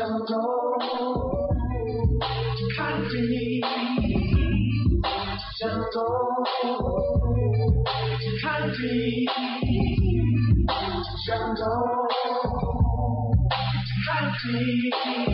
jungle, country, jungle, country, jungle, country,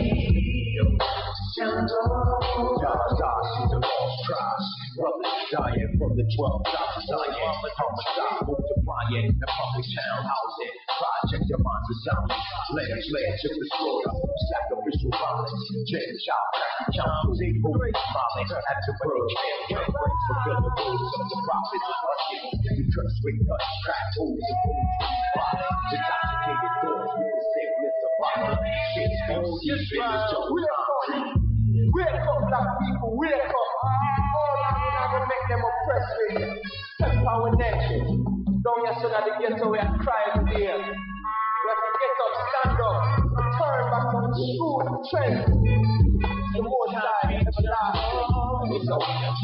jungle. She's a lost tribe. Brothers dying from the 12 dollars. Dying, homicide, multiplying. The public town housing. Project your minds are zombies. Legislature destroyer. Sacrificial violence. James Child. Counts equal. Violence at the bird. Breaks fulfill the rules of the prophets. You curse, we cut, crack, fools, and fools. Violence. Intoxicated thoughts with the sickness of violence. Shit's all you business to Wake up, black people, wake up. All I'm gonna make them oppressed with you. Step our nation. Don't you so that the ghetto we are crying here. We have to get up, stand up, turn back on the true trend. The more side, everlasting. It's a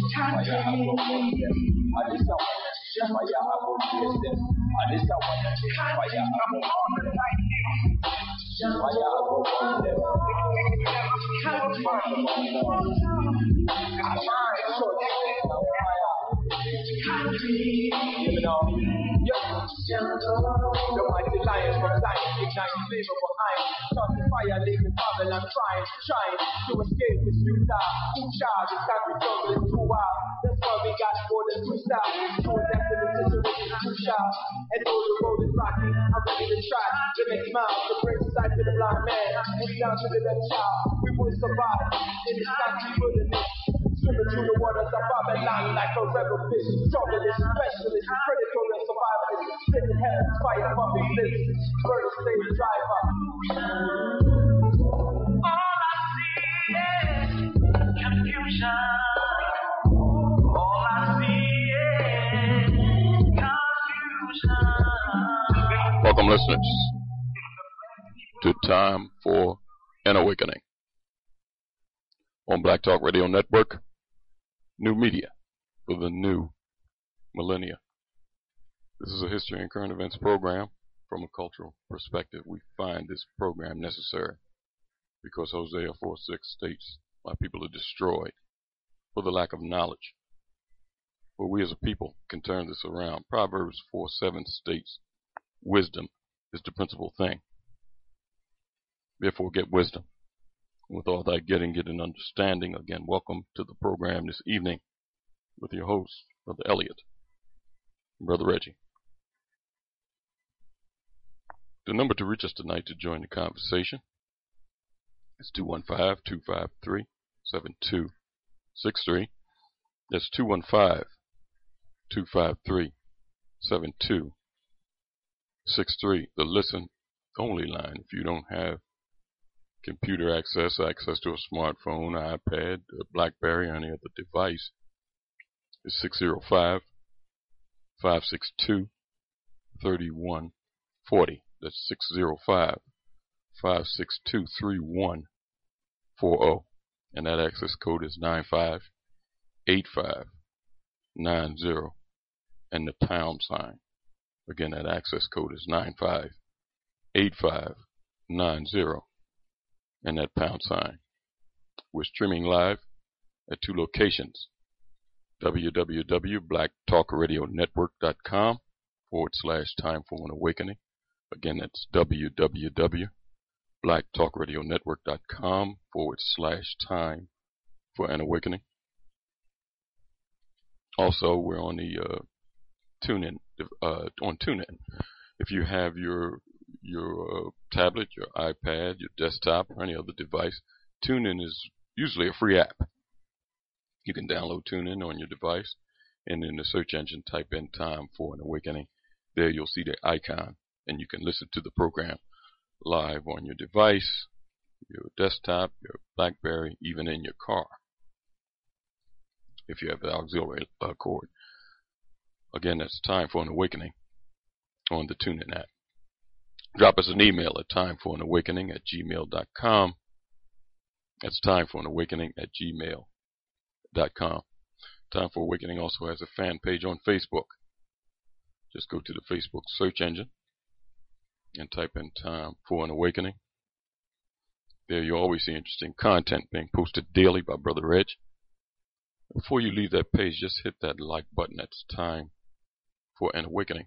the mighty lions from Zion, ignite the flame of our iron. Start the fire, leave the Babylon trying to escape this futile. Who child is that we jungle is too wild. That's why we got more than two styles. Two after the situation is too sharp. And though the road is rocky, I'm ready to try. The next mile to bring sight to the blind man. And down to the left child. We will survive in this country wilderness. Swimming through the waters of Babylon like a rebel fish. Strugglist, specialist, predator and survivalist. Spitting heaven's fire above his lips. Bird slave driver. All I see is confusion. All I see is confusion. Welcome, listeners, to Time for an Awakening on Black Talk Radio Network. New media for the new millennia. This is a history and current events program. From a cultural perspective, we find this program necessary because Hosea 4:6 states, "My people are destroyed for the lack of knowledge." But we as a people can turn this around. Proverbs 4:7 states, "Wisdom is the principal thing. Therefore get wisdom. With all that getting, get an understanding." Again, welcome to the program this evening with your host, Brother Elliot and Brother Reggie. The number to reach us tonight to join the conversation is 215-253-7263. That's 215-253-7263. The listen-only line. If you don't have computer access to a smartphone, iPad, a BlackBerry, or any other device, is 605-562-3140. That's 605-562-3140. And that access code is 958590 and the pound sign. Again, that access code is 958590 and that pound sign. We're streaming live at two locations: www.blacktalkradionetwork.com/Time for an Awakening. Again, that's www.blacktalkradionetwork.com/Time for an Awakening. Also, we're on the TuneIn. On TuneIn, if you have your tablet, your iPad, your desktop, or any other device, TuneIn is usually a free app. You can download TuneIn on your device, and in the search engine, type in Time for an Awakening. There you'll see the icon, and you can listen to the program live on your device, your desktop, your BlackBerry, even in your car, if you have the auxiliary cord. Again, that's Time for an Awakening on the TuneIn app. Drop us an email at timeforanawakening@gmail.com. That's timeforanawakening@gmail.com. Time for Awakening also has a fan page on Facebook. Just go to the Facebook search engine and type in Time for an Awakening. There you always see interesting content being posted daily by Brother Reg. Before you leave that page, just hit that like button. It's time for an awakening.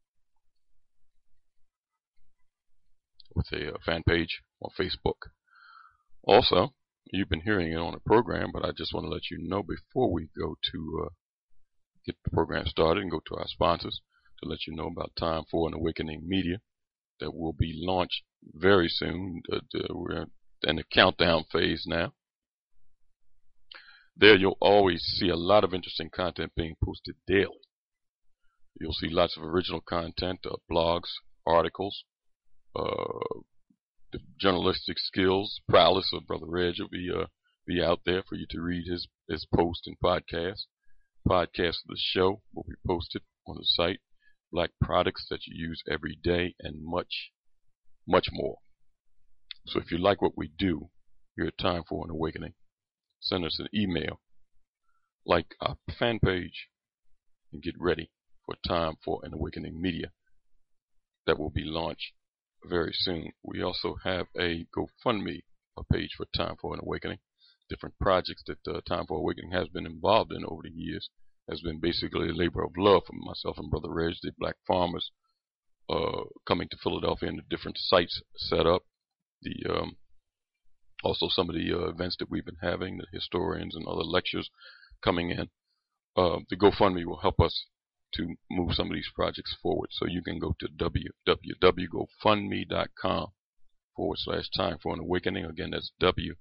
With a fan page on Facebook. Also, you've been hearing it on the program, but I just want to let you know before we go to get the program started and go to our sponsors, to let you know about Time for an Awakening Media that will be launched very soon. We're in the countdown phase now. There you'll always see a lot of interesting content being posted daily. You'll see lots of original content, blogs, articles, the journalistic skills, prowess of Brother Reg will be out there for you to read his post and podcast. Podcasts of the show will be posted on the site. Black products that you use every day, and much, much more. So if you like what we do here at Time for an Awakening, send us an email, like our fan page, and get ready for Time for an Awakening Media that will be launched very soon. We also have a GoFundMe page for Time for an Awakening. Different projects that Time for Awakening has been involved in over the years has been basically a labor of love for myself and Brother Reg, the black farmers coming to Philadelphia and the different sites set up. Also some of the events that we've been having, the historians and other lectures coming in. The GoFundMe will help us to move some of these projects forward. So you can go to www.gofundme.com/Time for an Awakening. Again, that's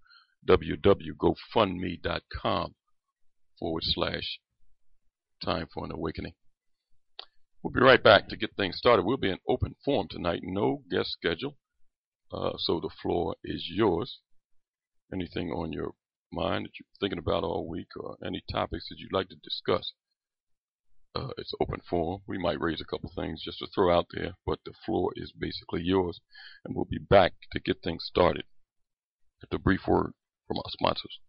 www.gofundme.com/Time for an Awakening. We'll be right back to get things started. We'll be in open forum tonight, no guest schedule. So the floor is yours. Anything on your mind that you're thinking about all week, or any topics that you'd like to discuss? It's open forum. We might raise a couple things just to throw out there, but the floor is basically yours. And we'll be back to get things started. After a brief word from our sponsors.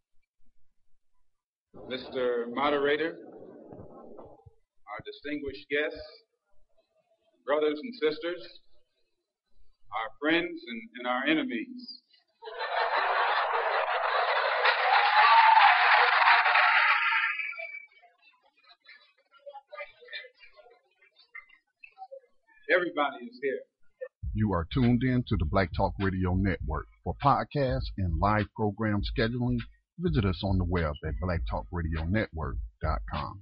Mr. Moderator, our distinguished guests, brothers and sisters, our friends and our enemies. Everybody is here. You are tuned in to the Black Talk Radio Network. For podcasts and live program scheduling, visit us on the web at blacktalkradionetwork.com.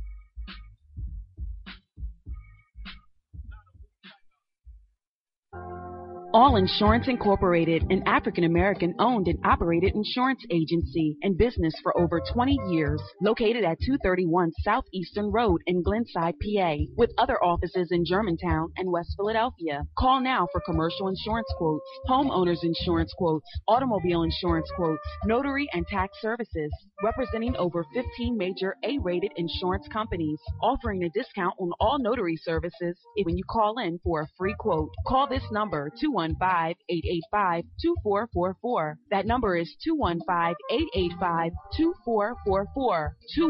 All Insurance Incorporated, an African-American owned and operated insurance agency in business for over 20 years, located at 231 Southeastern Road in Glenside, PA, with other offices in Germantown and West Philadelphia. Call now for commercial insurance quotes, homeowners insurance quotes, automobile insurance quotes, notary and tax services, representing over 15 major A-rated insurance companies, offering a discount on all notary services when you call in for a free quote. Call this number, 215-885-2444. That number is 215-885-2444.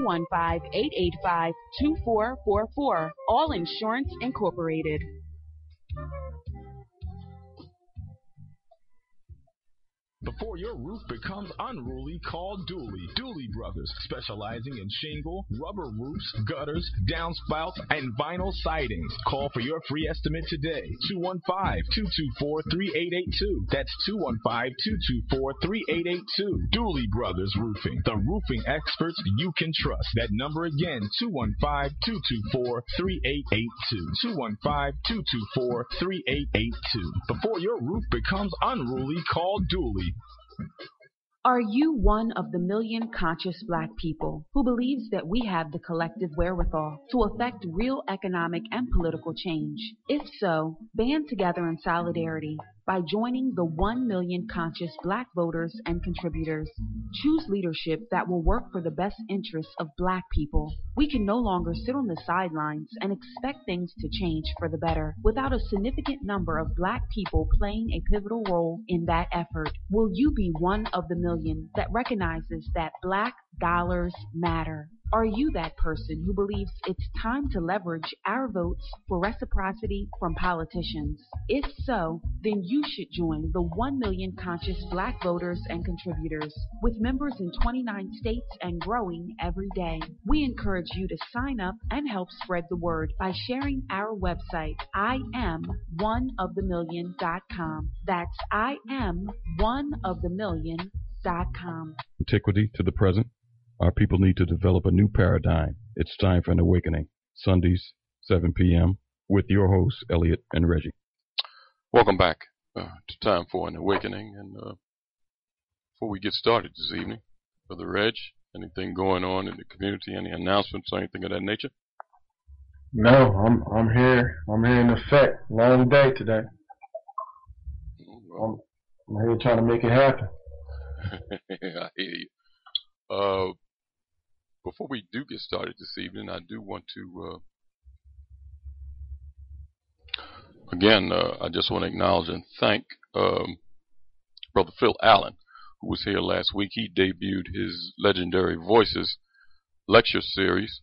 215-885-2444. All Insurance Incorporated. Before your roof becomes unruly, call Dooley. Dooley Brothers, specializing in shingle, rubber roofs, gutters, downspouts, and vinyl sidings. Call for your free estimate today. 215-224-3882. That's 215-224-3882. Dooley Brothers Roofing, the roofing experts you can trust. That number again, 215-224-3882. 215-224-3882. Before your roof becomes unruly, call Dooley. Are you one of the million conscious black people who believes that we have the collective wherewithal to affect real economic and political change? If so, band together in solidarity by joining the 1 million conscious black voters and contributors. Choose leadership that will work for the best interests of black people. We can no longer sit on the sidelines and expect things to change for the better without a significant number of black people playing a pivotal role in that effort. Will you be one of the million that recognizes that black dollars matter? Are you that person who believes it's time to leverage our votes for reciprocity from politicians? If so, then you should join the 1 million conscious Black voters and contributors. With members in 29 states and growing every day, we encourage you to sign up and help spread the word by sharing our website, IamOneOfTheMillion.com. That's IamOneOfTheMillion.com. Antiquity to the present. Our people need to develop a new paradigm. It's time for an awakening. Sundays, 7 p.m. with your hosts, Elliot and Reggie. Welcome back to Time for an Awakening. And before we get started this evening, Brother Reg, anything going on in the community? Any announcements or anything of that nature? No, I'm here. I'm here in effect. Long day today. I'm here trying to make it happen. I hear you. Before we do get started this evening, I do want to, I just want to acknowledge and thank Brother Phil Allen, who was here last week. He debuted his Legendary Voices lecture series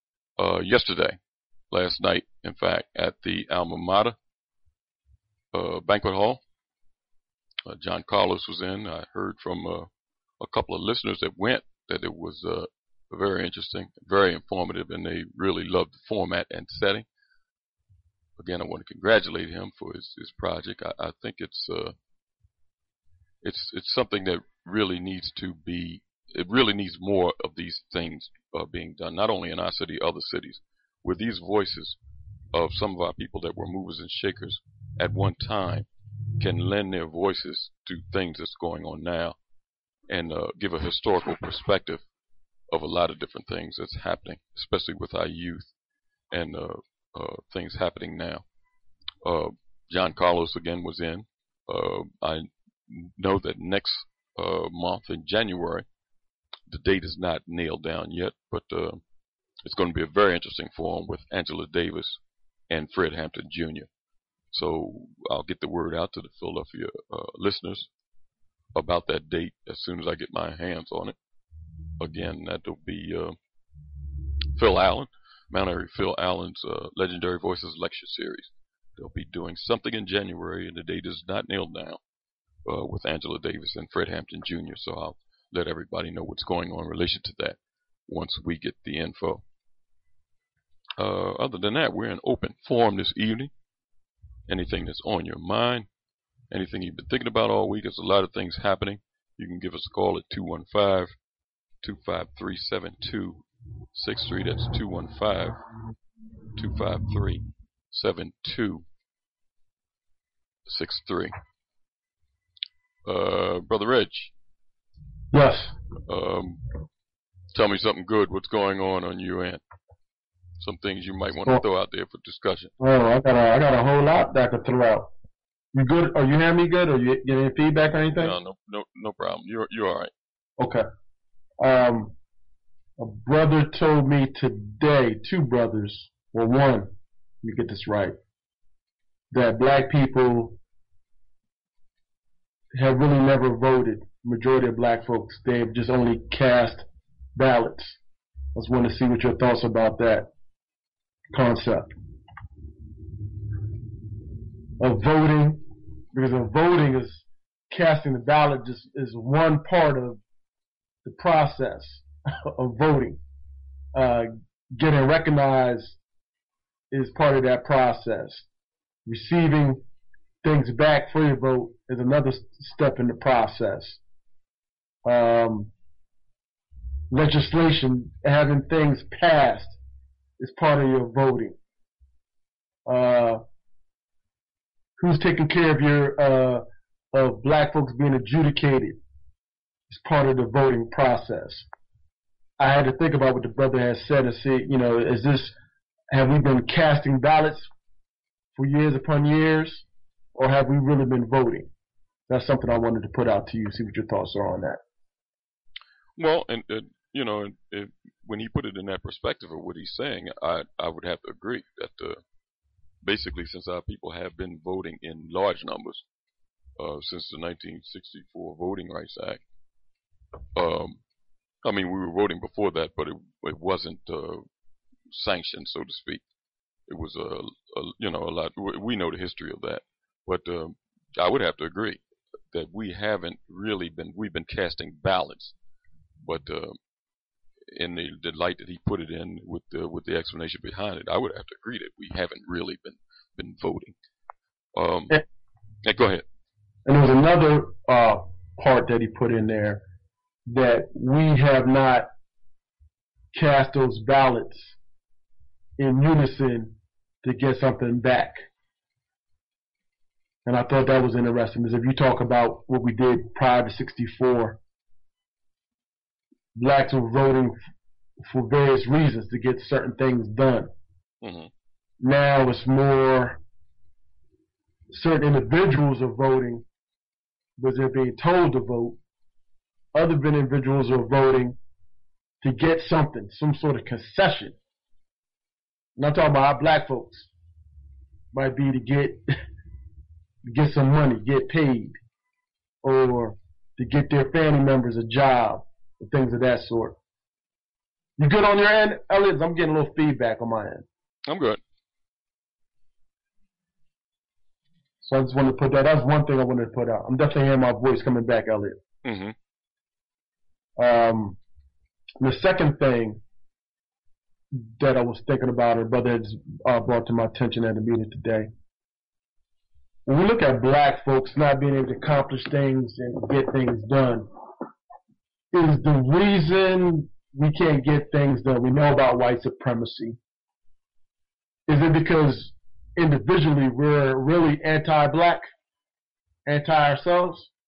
last night, in fact, at the Alma Mater banquet hall. John Carlos was in. I heard from a couple of listeners that went that it was very interesting, very informative, and they really loved the format and setting. Again, I want to congratulate him for his project. I think it's something that really needs to be. It really needs more of these things being done, not only in our city, other cities, where these voices of some of our people that were movers and shakers at one time can lend their voices to things that's going on now and give a historical perspective of a lot of different things that's happening, especially with our youth and things happening now. John Carlos again was in. I know that next month in January, the date is not nailed down yet, but it's going to be a very interesting forum with Angela Davis and Fred Hampton Jr. So I'll get the word out to the Philadelphia listeners about that date as soon as I get my hands on it. Again, that'll be Phil Allen, Mount Airy Phil Allen's Legendary Voices lecture series. They'll be doing something in January, and the date is not nailed down, with Angela Davis and Fred Hampton Jr. So I'll let everybody know what's going on in relation to that once we get the info. Other than that, we're in open forum this evening. Anything that's on your mind, anything you've been thinking about all week, there's a lot of things happening. You can give us a call at 215-253-7263. That's 215-253-7263. Brother Reg. Yes. Tell me something good. What's going on your end? Some things you might want to throw out there for discussion. Oh, I got a whole lot that I could throw out. You good? Are you hearing me good? Or you getting any feedback or anything? No problem. You're all right. Okay. A brother told me today, two brothers, well, one, let me get this right, that black people have really never voted. Majority of black folks, they've just only cast ballots. I just want to see what your thoughts about that concept of voting, because of voting is casting the ballot just is one part of the process of voting. Getting recognized is part of that process. Receiving things back for your vote is another step in the process. Legislation, having things passed, is part of your voting. Who's taking care of your of black folks being adjudicated is part of the voting process. I had to think about what the brother has said and see, have we been casting ballots for years upon years, or have we really been voting? That's something I wanted to put out to you, see what your thoughts are on that. Well, and when he put it in that perspective of what he's saying, I would have to agree that basically, since our people have been voting in large numbers since the 1964 Voting Rights Act, I mean, we were voting before that, but it wasn't sanctioned, so to speak. It was a lot. We know the history of that, but I would have to agree that we haven't really been. We've been casting ballots, but in the light that he put it in with the explanation behind it, I would have to agree that we haven't really been voting. Go ahead. And there's another part that he put in there, that we have not cast those ballots in unison to get something back. And I thought that was interesting, because if you talk about what we did prior to 64, blacks were voting for various reasons to get certain things done. Mm-hmm. Now it's more certain individuals are voting because they're being told to vote. Other individuals are voting to get something, some sort of concession. I'm not talking about our black folks. Might be to get some money, get paid, or to get their family members a job, or things of that sort. You good on your end, Elliot? I'm getting a little feedback on my end. I'm good. So I just wanted to put that. That was one thing I wanted to put out. I'm definitely hearing my voice coming back, Elliot. Mm-hmm. The second thing that I was thinking about, and brother has brought to my attention at the meeting today, when we look at black folks not being able to accomplish things and get things done, is the reason we can't get things done. We know about white supremacy. Is it because individually we're really anti-black, anti-ourselves?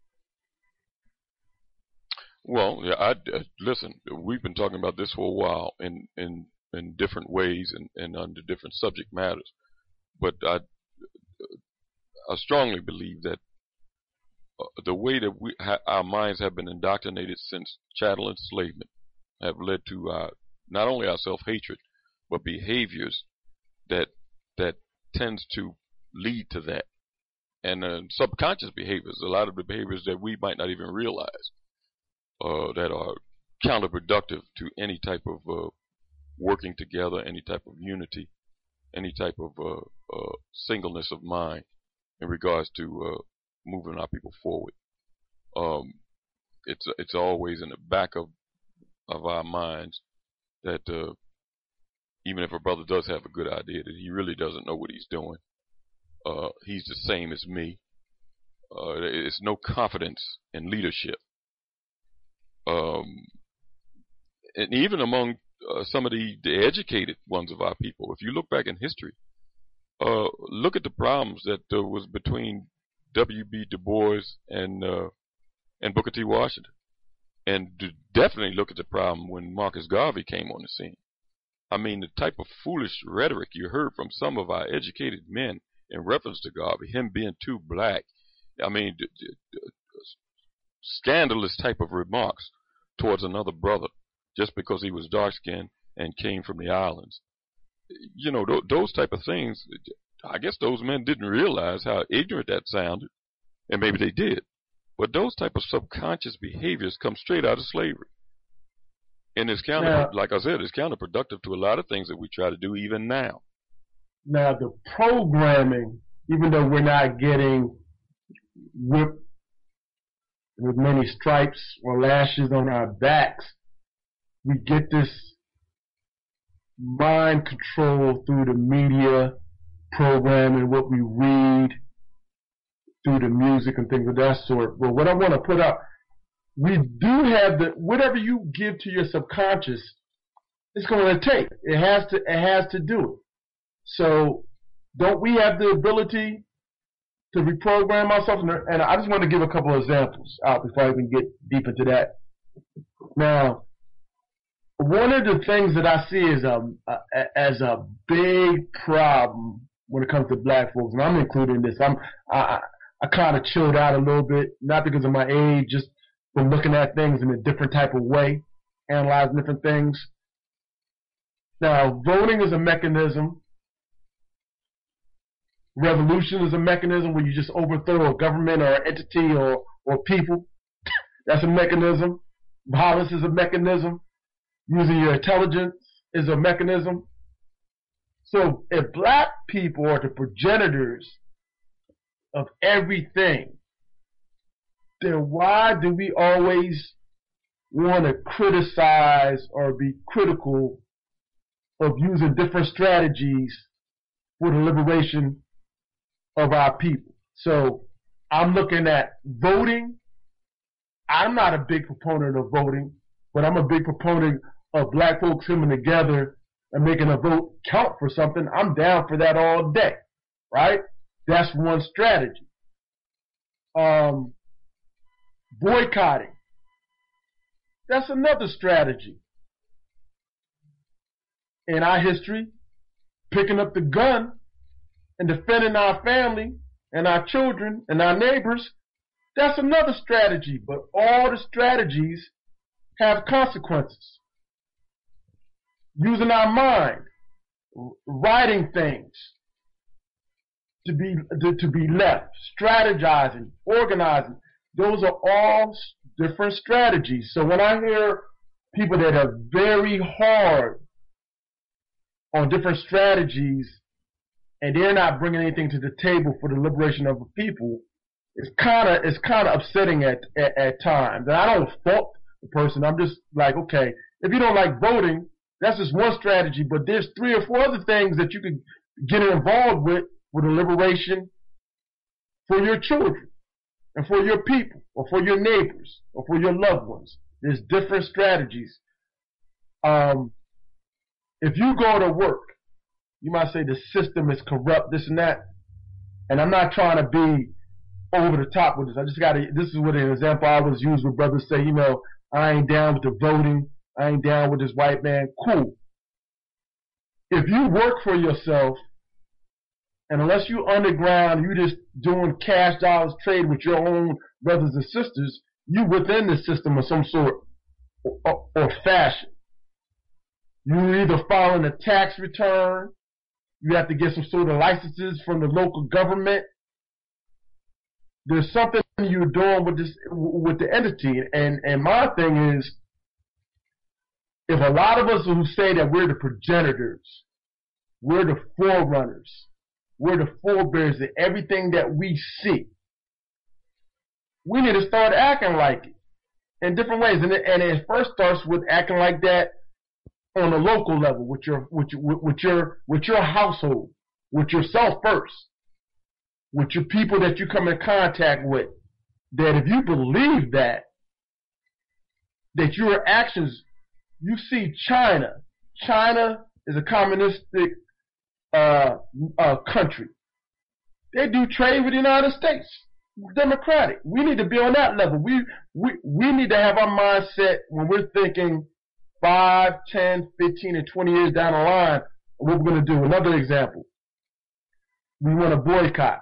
Well, yeah. Listen. We've been talking about this for a while in different ways and under different subject matters, but I strongly believe that the way that our minds have been indoctrinated since chattel enslavement have led to not only our self-hatred, but behaviors that tends to lead to that, and subconscious behaviors. A lot of the behaviors that we might not even realize that are counterproductive to any type of working together, any type of unity, any type of singleness of mind in regards to moving our people forward. It's always in the back of our minds that even if a brother does have a good idea, that he really doesn't know what he's doing. He's the same as me. It's no confidence in leadership. And even among some of the educated ones of our people, if you look back in history, look at the problems that was between W.B. Du Bois and Booker T. Washington, and definitely look at the problem when Marcus Garvey came on the scene. I mean, the type of foolish rhetoric you heard from some of our educated men in reference to Garvey, him being too black. I mean, scandalous type of remarks towards another brother just because he was dark-skinned and came from the islands. You know, those type of things, I guess those men didn't realize how ignorant that sounded, and maybe they did. But those type of subconscious behaviors come straight out of slavery. And it's like I said, it's counterproductive to a lot of things that we try to do even now. Now, the programming, even though we're not getting whipped with many stripes or lashes on our backs, we get this mind control through the media programming, what we read, through the music and things of that sort. But what I want to put out, we do have whatever you give to your subconscious, it's going to take. It has to do it. So don't we have the ability to reprogram ourselves? And I just want to give a couple of examples out before I even get deep into that. Now, one of the things that I see as a big problem when it comes to black folks, and I'm including this, I kind of chilled out a little bit, not because of my age, just from looking at things in a different type of way, analyzing different things. Now, voting is a mechanism. Revolution is a mechanism where you just overthrow a government or an entity or people. That's a mechanism. Violence is a mechanism. Using your intelligence is a mechanism. So if black people are the progenitors of everything, then why do we always want to criticize or be critical of using different strategies for the liberation of our people? So I'm looking at voting. I'm not a big proponent of voting, but I'm a big proponent of black folks coming together and making a vote count for something. I'm down for that all day, right? That's one strategy. Boycotting. That's another strategy. In our history, picking up the gun and defending our family and our children and our neighbors, that's another strategy. But all the strategies have consequences. Using our mind, writing things to be left, strategizing, organizing, those are all different strategies. So when I hear people that are very hard on different strategies and they're not bringing anything to the table for the liberation of the people, it's kind of upsetting at times. And I don't fault the person. I'm just like, okay, if you don't like voting, that's just one strategy, but there's 3 or 4 other things that you could get involved with for the liberation for your children and for your people or for your neighbors or for your loved ones. There's different strategies. If you go to work, you might say the system is corrupt, this and that, and I'm not trying to be over the top with this. This is what an example I always use when brothers say, I ain't down with the voting. I ain't down with this white man. Cool. If you work for yourself, and unless you underground, you just doing cash dollars trade with your own brothers and sisters, you within the system of some sort or fashion. You either filing a tax return, you have to get some sort of licenses from the local government. There's something you're doing with the entity, and my thing is, if a lot of us who say that we're the progenitors, we're the forerunners, we're the forebears of everything that we see, we need to start acting like it in different ways. And it first starts with acting like that on a local level, with your household, with yourself first, with your people that you come in contact with. That if you believe that your actions. You see China. China is a communistic country. They do trade with the United States. Democratic. We need to be on that level. We need to have our mindset when we're thinking 5, 10, 15, and 20 years down the line of what we're going to do. Another example. We want to boycott.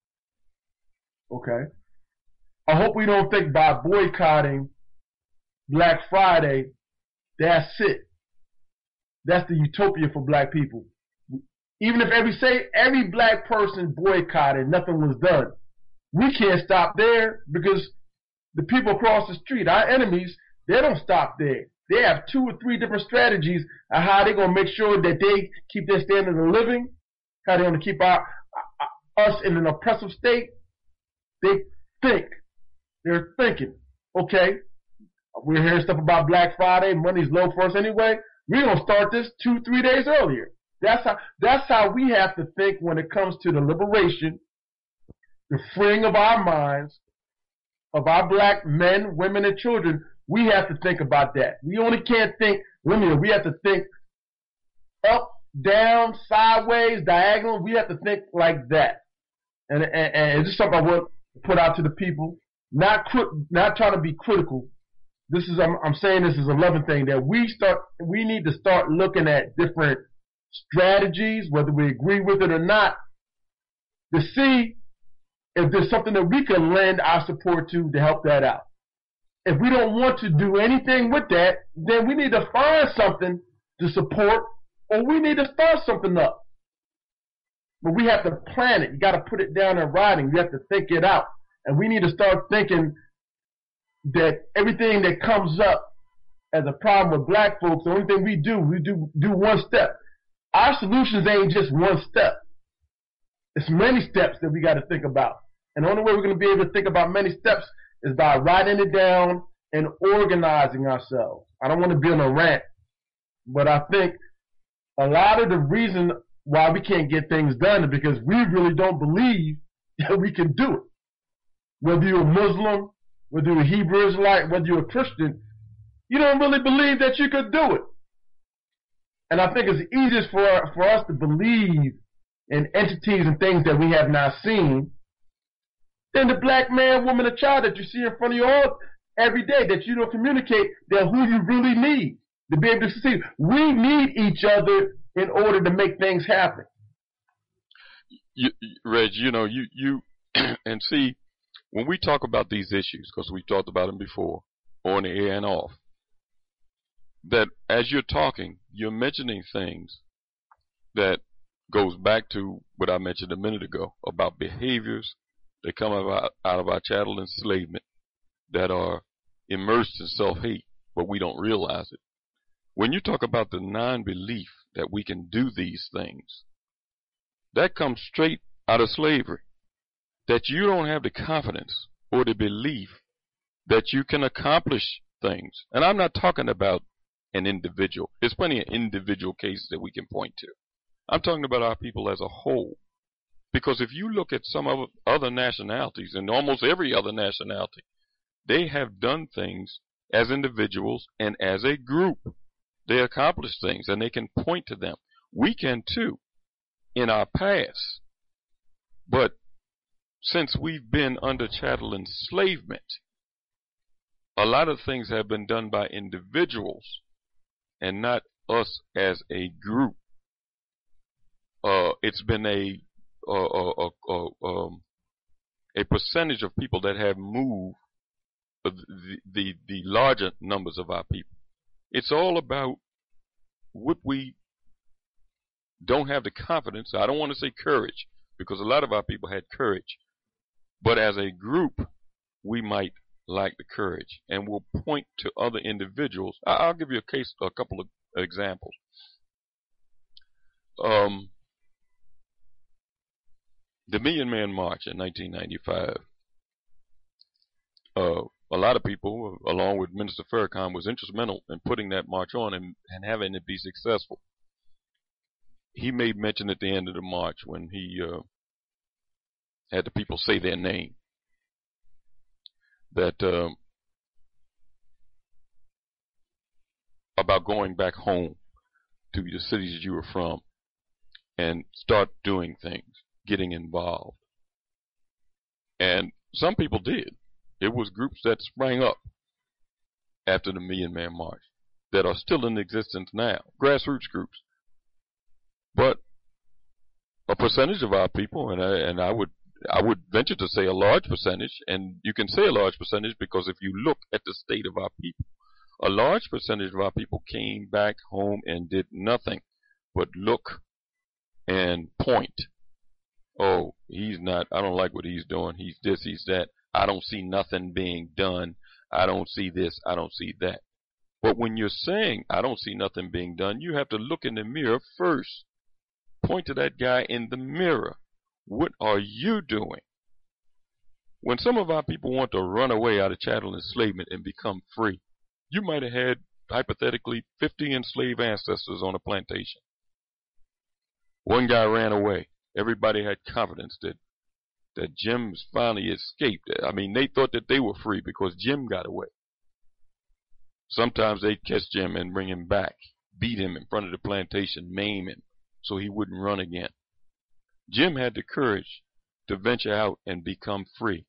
Okay? I hope we don't think by boycotting Black Friday, that's it. That's the utopia for black people. Even if every black person boycotted, nothing was done. We can't stop there because the people across the street, our enemies, they don't stop there. They have 2 or 3 different strategies on how they're going to make sure that they keep their standard of living, how they're going to keep us in an oppressive state. They think. They're thinking, okay, we're hearing stuff about Black Friday. Money's low for us anyway. We're going to start this 2-3 days earlier. That's how we have to think when it comes to the liberation, the freeing of our minds, of our black men, women, and children. We have to think about that. We only can't think linear. We have to think up, down, sideways, diagonal. We have to think like that. And it's just something I want to put out to the people. Not trying to be critical. I'm saying this is a loving thing, that we need to start looking at different strategies, whether we agree with it or not, to see if there's something that we can lend our support to help that out. If we don't want to do anything with that, then we need to find something to support, or we need to start something up. But we have to plan it. You got to put it down in writing. You have to think it out. And we need to start thinking that everything that comes up as a problem with black folks, the only thing we do one step. Our solutions ain't just one step. It's many steps that we got to think about. And the only way we're going to be able to think about many steps is by writing it down and organizing ourselves. I don't want to be on a rant, but I think a lot of the reason why we can't get things done is because we really don't believe that we can do it. Whether you're a Muslim, whether you're a Hebrew Israelite, whether you're a Christian, you don't really believe that you could do it. And I think it's easiest for us to believe in entities and things that we have not seen than the black man, woman, or child that you see in front of you all every day, that you don't communicate that who you really need to be able to succeed. We need each other in order to make things happen. Reg, you and see, when we talk about these issues, because we talked about them before, on the air and off, that as you're talking, you're mentioning things that goes back to what I mentioned a minute ago about behaviors that come out of our chattel enslavement that are immersed in self-hate, but we don't realize it. When you talk about the non-belief that we can do these things, that comes straight out of slavery. That you don't have the confidence or the belief that you can accomplish things. And I'm not talking about an individual. There's plenty of individual cases that we can point to. I'm talking about our people as a whole. Because if you look at some of other nationalities, and almost every other nationality, they have done things as individuals and as a group. They accomplish things, and they can point to them. We can too, in our past. But since we've been under chattel enslavement, a lot of things have been done by individuals and not us as a group. It's been a percentage of people that have moved the larger numbers of our people. It's all about what we don't have the confidence. I don't want to say courage, because a lot of our people had courage. But as a group, we might lack the courage, and we'll point to other individuals. I'll give you a couple of examples. The Million Man March in 1995. A lot of people, along with Minister Farrakhan, was instrumental in putting that march on and having it be successful. He made mention at the end of the march when he had the people say their name, that about going back home to the cities that you were from and start doing things, getting involved. And some people did. It was groups that sprang up after the Million Man March that are still in existence now, grassroots groups. But a percentage of our people, and I would venture to say a large percentage, and you can say a large percentage because if you look at the state of our people, a large percentage of our people came back home and did nothing but look and point. Oh, he's not, I don't like what he's doing. He's this, he's that. I don't see nothing being done. I don't see this, I don't see that. But when you're saying, I don't see nothing being done, you have to look in the mirror first. Point to that guy in the mirror. What are you doing? When some of our people want to run away out of chattel enslavement and become free, you might have had, hypothetically, 50 enslaved ancestors on a plantation. One guy ran away. Everybody had confidence that Jim's finally escaped. I mean, they thought that they were free because Jim got away. Sometimes they'd catch Jim and bring him back, beat him in front of the plantation, maim him, so he wouldn't run again. Jim had the courage to venture out and become free.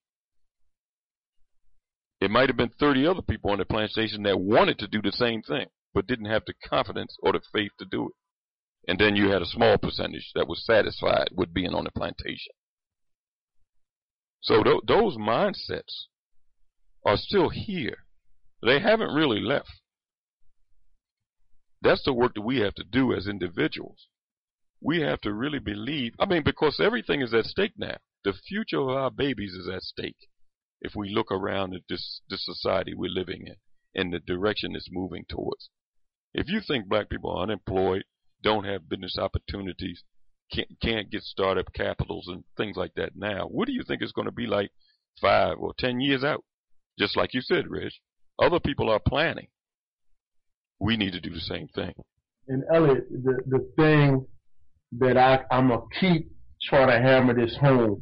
It might have been 30 other people on the plantation that wanted to do the same thing, but didn't have the confidence or the faith to do it. And then you had a small percentage that was satisfied with being on the plantation. So those mindsets are still here. They haven't really left. That's the work that we have to do as individuals. We have to really believe, because everything is at stake now. The future of our babies is at stake. if we look around at this society we're living in and the direction it's moving towards. If you think black people are unemployed, don't have business opportunities, can't get startup capitals and things like that now, what do you think it's going to be like 5 or 10 years out? Just like you said, Rich, other people are planning. We need to do the same thing. And Elliot, the thing that I'm going to keep trying to hammer this home,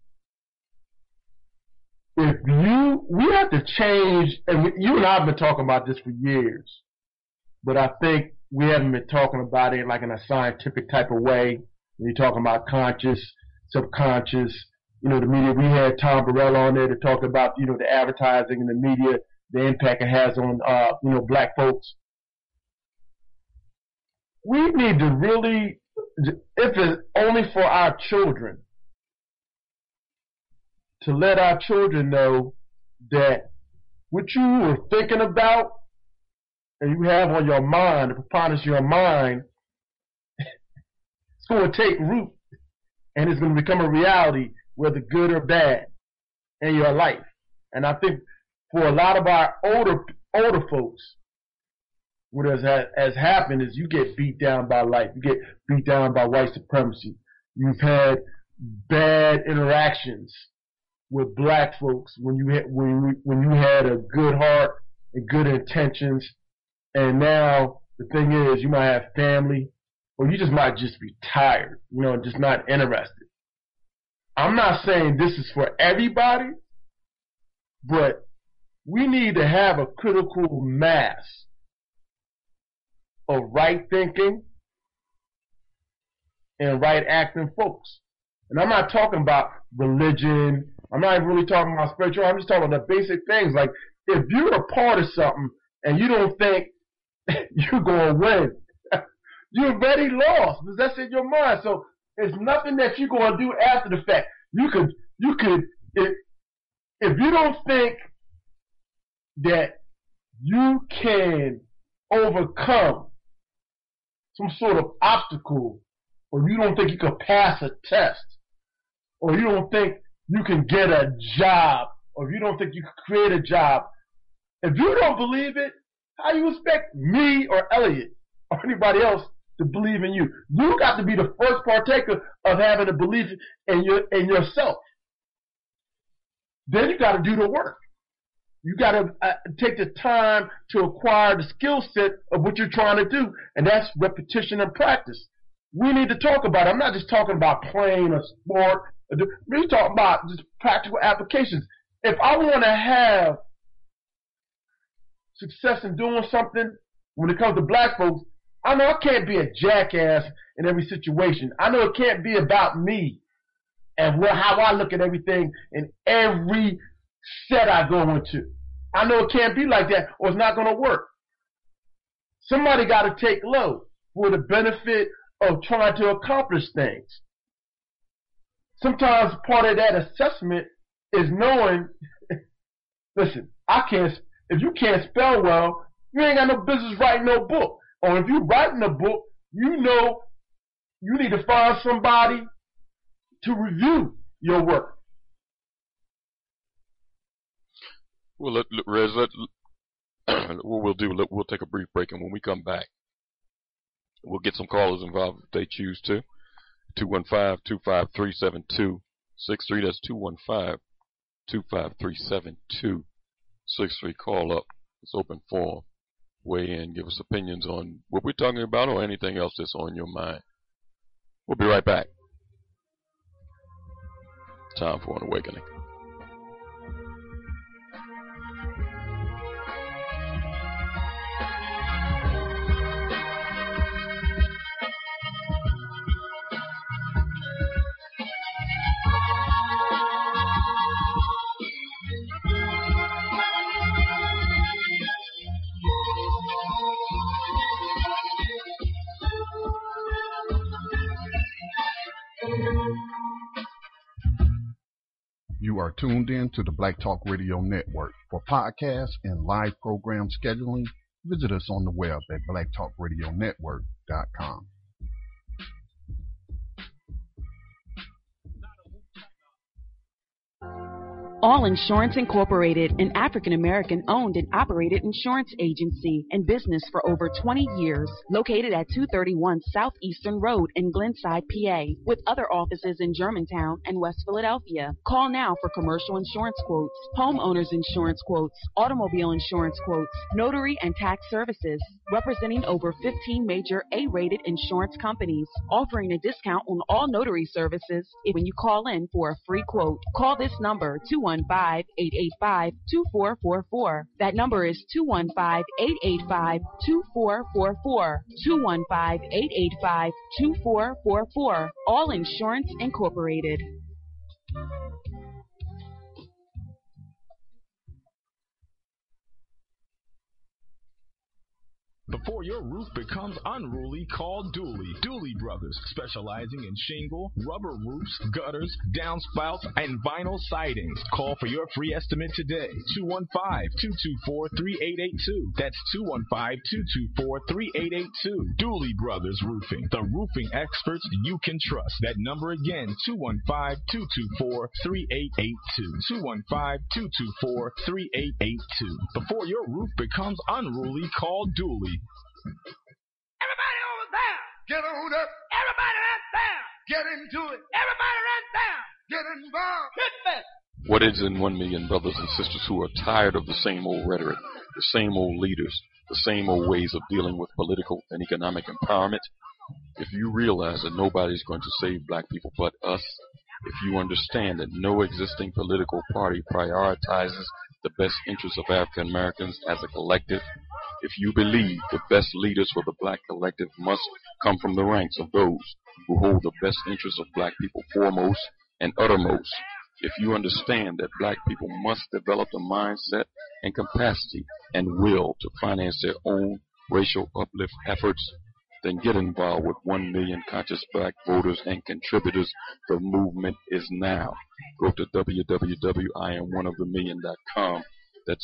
we have to change, and you and I have been talking about this for years, but I think we haven't been talking about it like in a scientific type of way. When you're talking about conscious, subconscious, the media. We had Tom Burrell on there to talk about, the advertising and the media, the impact it has on, black folks. We need to really, if it's only for our children, to let our children know that what you were thinking about and you have on your mind, the preponderance of your mind, it's going to take root and it's going to become a reality, whether good or bad, in your life. And I think for a lot of our older folks, what has happened is you get beat down by life. You get beat down by white supremacy. You've had bad interactions with black folks when you had a good heart and good intentions, and now the thing is you might have family, or you just might just be tired, just not interested. I'm not saying this is for everybody, but we need to have a critical mass of right thinking and right acting folks. And I'm not talking about religion. I'm not really talking about spiritual. I'm just talking about the basic things. Like, if you're a part of something and you don't think you're going to win, you're already lost because that's in your mind. So there's nothing that you're going to do after the fact. You could, if you don't think that you can overcome some sort of obstacle, or you don't think you can pass a test, or you don't think you can get a job, or if you don't think you can create a job, if you don't believe it, how do you expect me or Elliot or anybody else to believe in you? You got to be the first partaker of having a belief in yourself. Then you got to do the work. You got to take the time to acquire the skill set of what you're trying to do, and that's repetition and practice. We need to talk about it. I'm not just talking about playing a sport. We're talking about just practical applications. If I want to have success in doing something when it comes to black folks, I know I can't be a jackass in every situation. I know it can't be about me and how I look at everything in every set I go into. I know it can't be like that, or it's not going to work. Somebody got to take low for the benefit of trying to accomplish things. Sometimes part of that assessment is knowing, listen, if you can't spell well, you ain't got no business writing no book. Or if you're writing a book, you know you need to find somebody to review your work. Well, Rez, what we'll do, we'll take a brief break, and when we come back, we'll get some callers involved if they choose to. 215-253-7263. That's 215-253-7263. Call up. It's open forum. Weigh in, give us opinions on what we're talking about or anything else that's on your mind. We'll be right back. Time for an awakening. You are tuned in to the Black Talk Radio Network. For podcasts and live program scheduling, visit us on the web at blacktalkradionetwork.com. All Insurance Incorporated, an African-American owned and operated insurance agency in business for over 20 years, located at 231 Southeastern Road in Glenside, PA, with other offices in Germantown and West Philadelphia. Call now for commercial insurance quotes, homeowners insurance quotes, automobile insurance quotes, notary and tax services, representing over 15 major A-rated insurance companies, offering a discount on all notary services when you call in for a free quote. Call this number, 215-885-2444. That number is 215-885-2444. 215-885-2444. All Insurance Incorporated. Before your roof becomes unruly, call Dooley. Dooley Brothers, specializing in shingle, rubber roofs, gutters, downspouts, and vinyl sidings. Call for your free estimate today. 215-224-3882. That's 215-224-3882. Dooley Brothers Roofing, the roofing experts you can trust. That number again, 215-224-3882. 215-224-3882. Before your roof becomes unruly, call Dooley. Everybody over there. Get on up. Everybody right there. Get into it. Everybody right there. Get involved. Hit that. What is in 1 million brothers and sisters who are tired of the same old rhetoric, the same old leaders, the same old ways of dealing with political and economic empowerment? If you realize that nobody's going to save black people but us, if you understand that no existing political party prioritizes the best interests of African Americans as a collective, if you believe the best leaders for the black collective must come from the ranks of those who hold the best interests of black people foremost and uttermost, if you understand that black people must develop the mindset and capacity and will to finance their own racial uplift efforts, then get involved with 1 million conscious black voters and contributors. The movement is now. Go to www.IamOneOfTheMillion.com. That's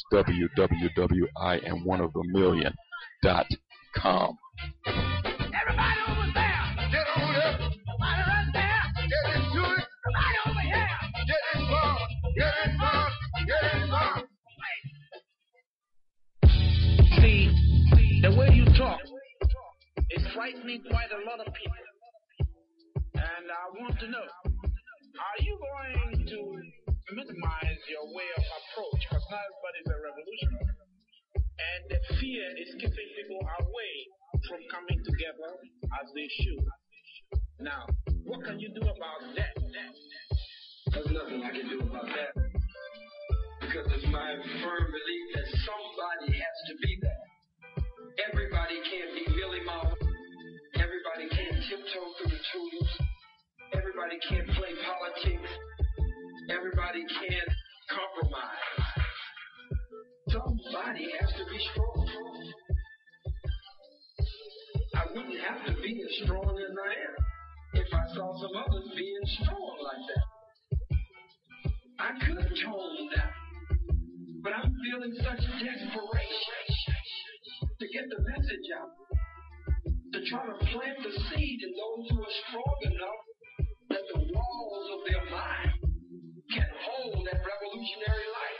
www.IamOneOfTheMillion.com. Everybody over there. Get on up. Everybody right there. Get into it. Everybody over here. Get involved. Get involved. Get involved. See, the way you talk is frightening quite a lot of people. And I want to know, are you going to minimize your way of approach? Because not everybody's a revolutionary. And the fear is keeping people away from coming together as they should. Now, what can you do about that? There's nothing I can do about that. Because it's my firm belief that somebody has to be there. Everybody can't be Millie Mom. Everybody can't tiptoe through the tulips. Everybody can't play politics. Everybody can't compromise. Somebody has to be strong. I wouldn't have to be as strong as I am if I saw some others being strong like that. I could tone down, but I'm feeling such desperation to get the message out, to try to plant the seed in those who are strong enough that the walls of their mind can hold that revolutionary life.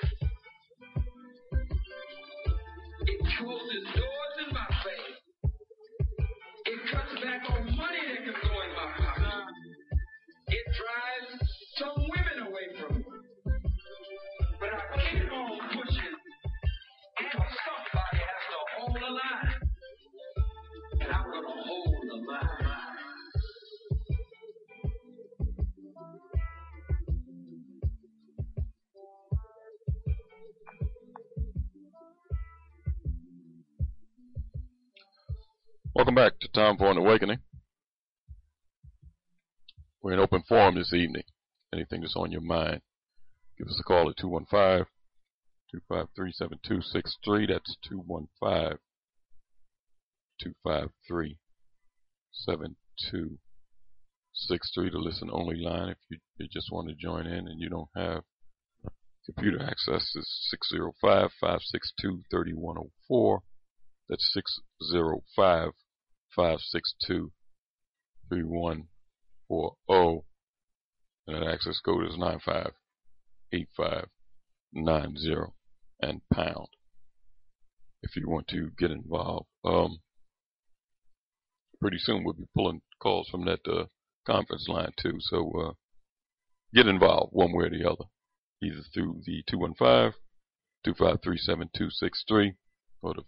It closes doors in my face. It cuts back on money that can go in my pocket. It drives some women away from me. But I keep on pushing because somebody has to hold the line. And I'm going to hold the line. Welcome back to Time for an Awakening. We're in open forum this evening. Anything that's on your mind, give us a call at 215-253-7263. That's 215-253-7263, the listen only line. If you just want to join in and you don't have computer access, is 605-562-3104. That's 605-562-3140. And that access code is 9585. 8590 and pound if you want to get involved. Pretty soon we'll be pulling calls from that conference line too, so get involved one way or the other, either through the 215-253-7263 or the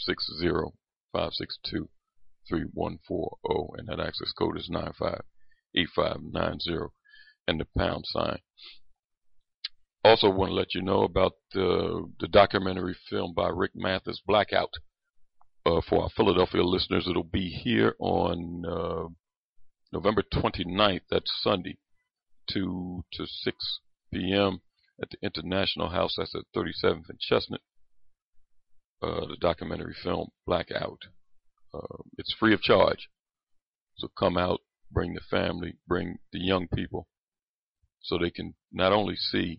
560-562-3140, and that access code is 958590 and the pound sign. Also want to let you know about the documentary film by Rick Mathis, Blackout. For our Philadelphia listeners, it'll be here on November 29th, that's Sunday, 2 to 6 p.m. at the International House, that's at 37th and Chestnut. The documentary film, Blackout. It's free of charge. So come out, bring the family, bring the young people, so they can not only see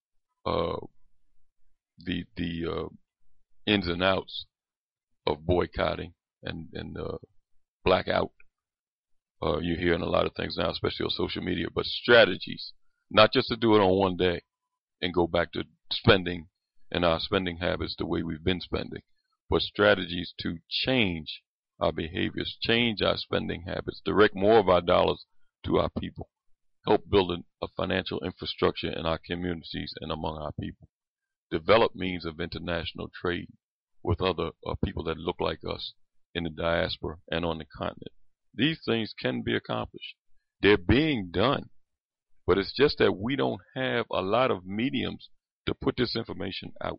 the ins and outs of boycotting and blackout. You're hearing a lot of things now, especially on social media, but strategies, not just to do it on one day and go back to spending and our spending habits the way we've been spending, but strategies to change our behaviors, change our spending habits, direct more of our dollars to our people, help build a financial infrastructure in our communities and among our people, develop means of international trade with other people that look like us in the diaspora and on the continent. These things can be accomplished. They're being done, but it's just that we don't have a lot of mediums to put this information out.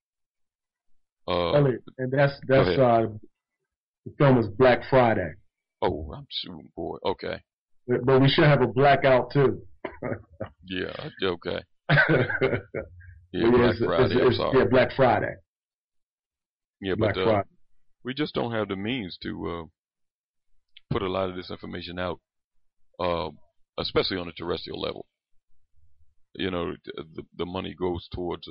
And that's the film is Black Friday. Oh, I'm shooting, boy. Okay. But we should have a blackout too. Yeah. Okay. Yeah, Black Friday. I'm sorry. Yeah, Black Friday. Yeah, but we just don't have the means to put a lot of this information out, especially on a terrestrial level. You know, the money goes towards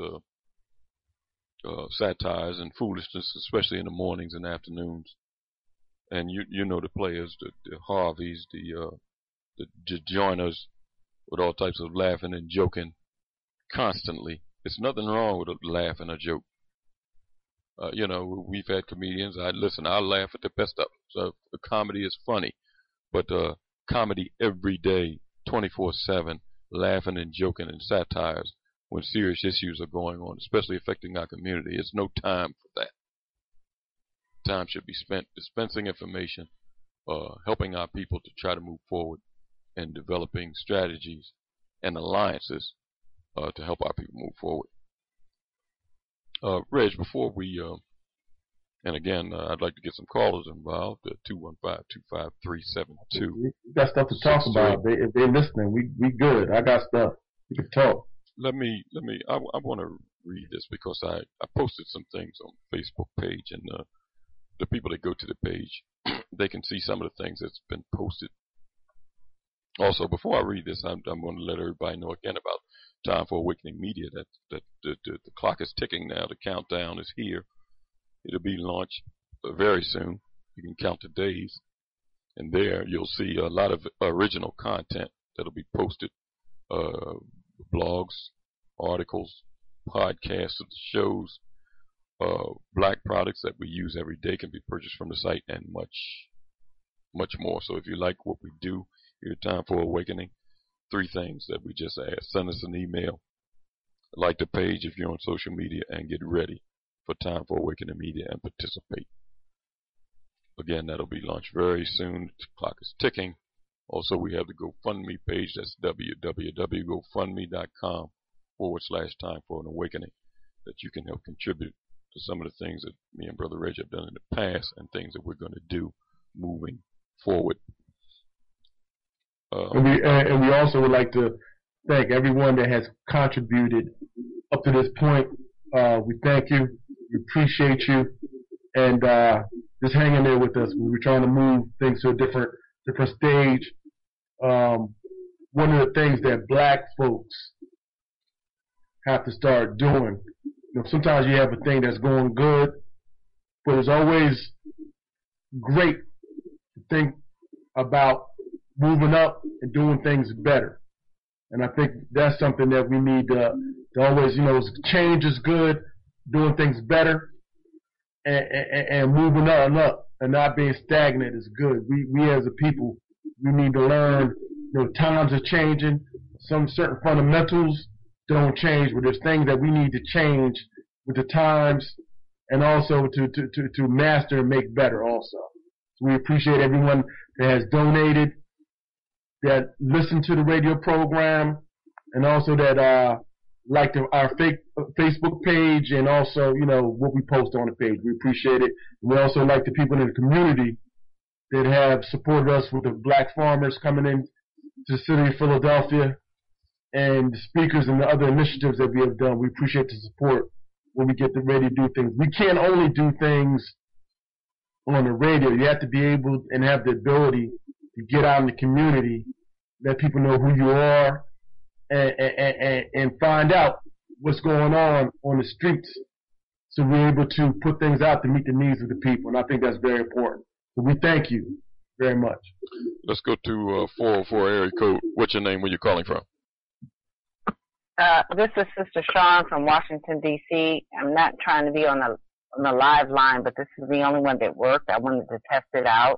satires and foolishness, especially in the mornings and afternoons. And you know the players, the Harveys, the joiners, with all types of laughing and joking constantly. There's nothing wrong with a laugh and a joke. You know, we've had comedians. I laugh at the best of them. So the comedy is funny, but comedy every day, 24/7, laughing and joking and satires when serious issues are going on, especially affecting our community. It's no time for that. Time should be spent dispensing information, helping our people to try to move forward, and developing strategies and alliances to help our people move forward. Reg, before we, and again, I'd like to get some callers involved, 215-253-7263. We got stuff to talk about. If they're listening, we good. I got stuff. We can talk. I want to read this because I posted some things on the Facebook page, and the people that go to the page, they can see some of the things that's been posted. Also, before I read this, I'm going to let everybody know again about Time for Awakening Media. That the clock is ticking now. The countdown is here. It'll be launched very soon. You can count the days, and there you'll see a lot of original content that'll be posted. Blogs, articles, podcasts of the shows, black products that we use every day can be purchased from the site, and much, much more. So if you like what we do here at Time for Awakening, 3 things that we just asked. Send us an email, like the page if you're on social media, and get ready for Time for Awakening Media and participate. Again, that'll be launched very soon. The clock is ticking. Also, we have the GoFundMe page. That's www.gofundme.com/Time for an Awakening, that you can help contribute to some of the things that me and Brother Reg have done in the past and things that we're going to do moving forward. And we also would like to thank everyone that has contributed up to this point. We thank you. We appreciate you. And just hang in there with us. We're trying to move things to a different stage. One of the things that black folks have to start doing, sometimes you have a thing that's going good, but it's always great to think about moving up and doing things better. And I think that's something that we need to always, change is good, doing things better, and moving on up, and not being stagnant is good. We as a people, we need to learn, times are changing. Some certain fundamentals don't change, but there's things that we need to change with the times, and also to master and make better also. So we appreciate everyone that has donated, that listened to the radio program, and also that liked our Facebook page, and also, what we post on the page. We appreciate it. We also like the people in the community that have supported us with the black farmers coming in to the city of Philadelphia, and the speakers and the other initiatives that we have done. We appreciate the support when we get ready to do things. We can't only do things on the radio. You have to be able and have the ability to get out in the community, let people know who you are, and find out what's going on the streets, so we're able to put things out to meet the needs of the people. And I think that's very important. So we thank you very much. Let's go to 404 area code. What's your name? Where you calling from? This is Sister Sean from Washington, D.C. I'm not trying to be on the live line, but this is the only one that worked. I wanted to test it out.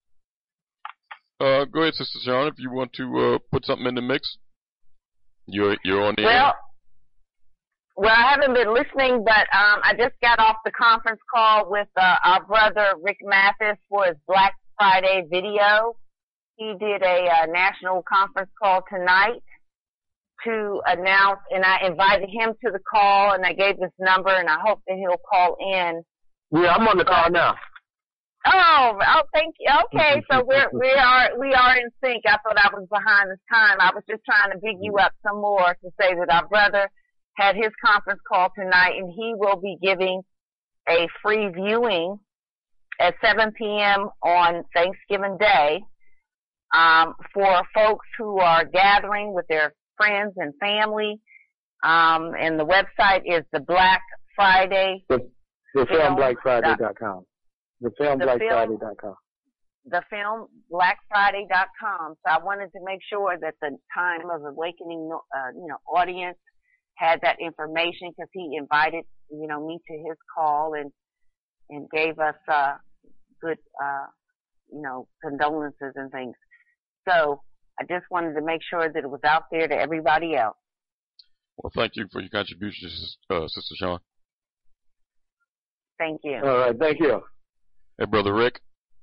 Go ahead, Sister Sean, if you want to put something in the mix. You're on the air. Well, I haven't been listening, but I just got off the conference call with our brother Rick Mathis for his Black Friday video. He did a national conference call tonight to announce, and I invited him to the call, and I gave his number, and I hope that he'll call in. Yeah, I'm on the call now. Oh, thank you. Okay, so we are in sync. I thought I was behind this time. I was just trying to big you up some more to say that our brother had his conference call tonight, and he will be giving a free viewing at 7 p.m. on Thanksgiving Day for folks who are gathering with their friends and family. And the website is the Black Friday. The filmblackfriday.com. The filmblackfriday.com. The filmblackfriday.com. So I wanted to make sure that the Time of Awakening, audience had that information, because he invited, me to his call and gave us, good, condolences and things. So I just wanted to make sure that it was out there to everybody else. Well, thank you for your contributions, Sister Sean. Thank you. All right, thank you. Hey, Brother Rick.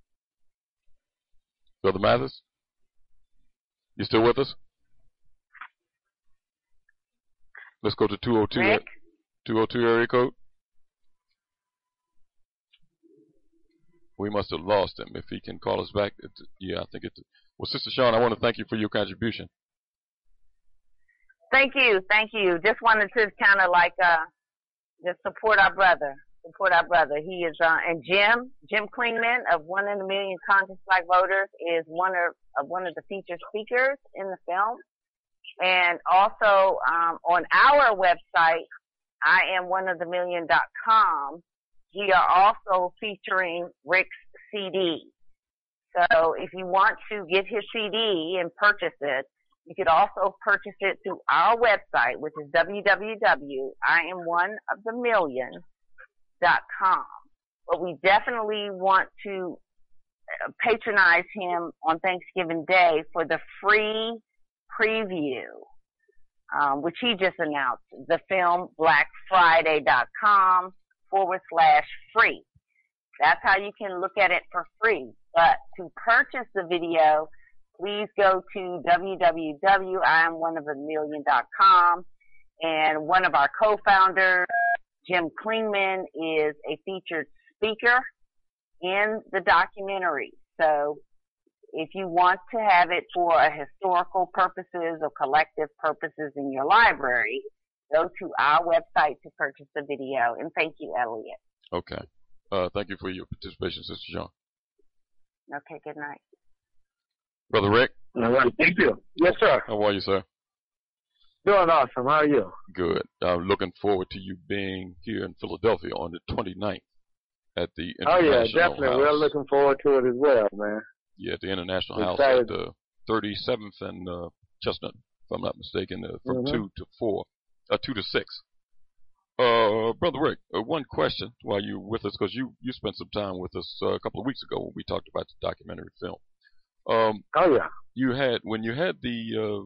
Brother Mathis. You still with us? Let's go to 202. Rick? 202 area code. We must have lost him. If he can call us back, I think it. Well, Sister Sean, I want to thank you for your contribution. Thank you. Just wanted to kind of just support our brother. He is, and Jim Klingman of 1 in a Million Conscious Black Voters is one of the featured speakers in the film. And also, on our website, IamOneOfTheMillion.com, we are also featuring Rick's CD. So if you want to get his CD and purchase it, you could also purchase it through our website, which is www.IamOneOfTheMillion.com. But we definitely want to patronize him on Thanksgiving Day for the free preview, which he just announced, the film blackfriday.com/free. That's how you can look at it for free. But to purchase the video, please go to www.IamOneOfTheMillion.com. And one of our co-founders, Jim Klingman, is a featured speaker in the documentary. So if you want to have it for historical purposes or collective purposes in your library, go to our website to purchase the video. And thank you, Elliot. Okay. Thank you for your participation, Sister Sean. Okay, good night. Brother Rick? All right, thank you. Yes, sir. How are you, sir? Doing awesome. How are you? Good. I'm looking forward to you being here in Philadelphia on the 29th at the International definitely. House. We're looking forward to it as well, man. Yeah, at the International House excited. at 37th and Chestnut, I'm not mistaken, from 2 to 4, 2 to 6. Brother Rick, one question while you're with us, because you spent some time with us a couple of weeks ago when we talked about the documentary film. Oh yeah. When you had the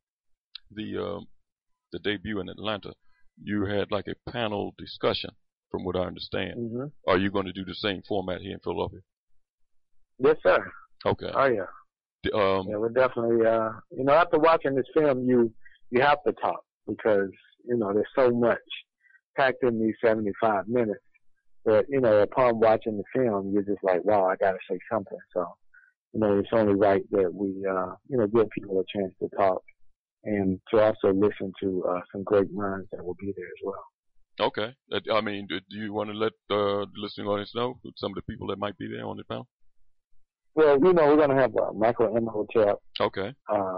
debut in Atlanta, you had like a panel discussion, from what I understand. Mm-hmm. Are you going to do the same format here in Philadelphia? Yes, sir. Okay. Oh yeah. Yeah, we're definitely. After watching this film, you have to talk because there's so much packed in these 75 minutes that upon watching the film, you're just like, wow, I got to say something. So it's only right that we give people a chance to talk and to also listen to some great minds that will be there as well. Okay. I mean, do you want to let the listening audience know some of the people that might be there on the panel? Well, we're going to have Michael Imhotep. Okay.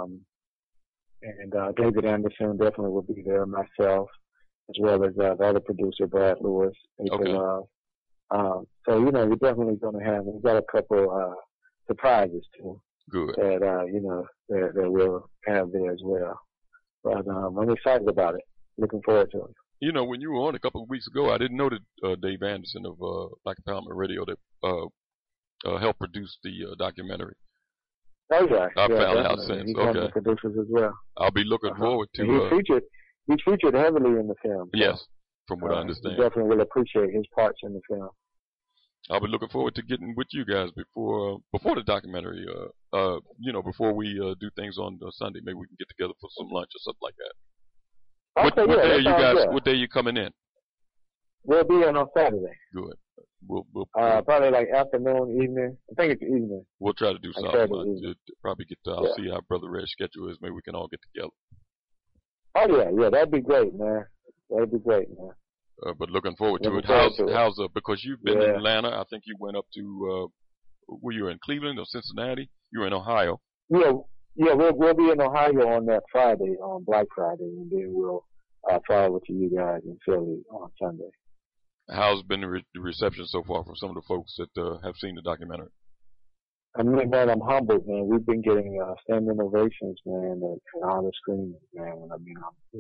And David Anderson definitely will be there, myself, as well as the other producer, Brad Lewis. Okay. So, we're definitely going to have, we've got a couple surprises too. Good. That, that we'll have there as well. But I'm excited about it. Looking forward to it. When you were on a couple of weeks ago, I didn't know that Dave Anderson of Black Empowerment Radio that helped produce the documentary. Oh yeah, I found definitely. out since. He's one of the Okay. producers as well. I'll be looking forward to. He's featured heavily in the film. So, yes, from what I understand. You definitely will appreciate his parts in the film. I'll be looking forward to getting with you guys before the documentary. Before we do things on Sunday, maybe we can get together for some lunch or something like that. Okay, what day are you guys? Good. What day are you coming in? We'll be in on Saturday. Good. We'll probably like afternoon, evening. I think it's evening. We'll try to do something. Probably get. I'll see how Brother Red's schedule is. Maybe we can all get together. Oh yeah, that'd be great, man. That'd be great, man. But looking forward to it. How's because you've been in Atlanta. I think you went up to. Were you in Cleveland or Cincinnati? You were in Ohio. Yeah, we'll be in Ohio on that Friday, on Black Friday, and then we'll follow to you guys in Philly on Sunday. How's been the reception so far from some of the folks that have seen the documentary? I mean, man, I'm humbled, man. We've been getting standing ovations, man, and all the screenings, man. I mean,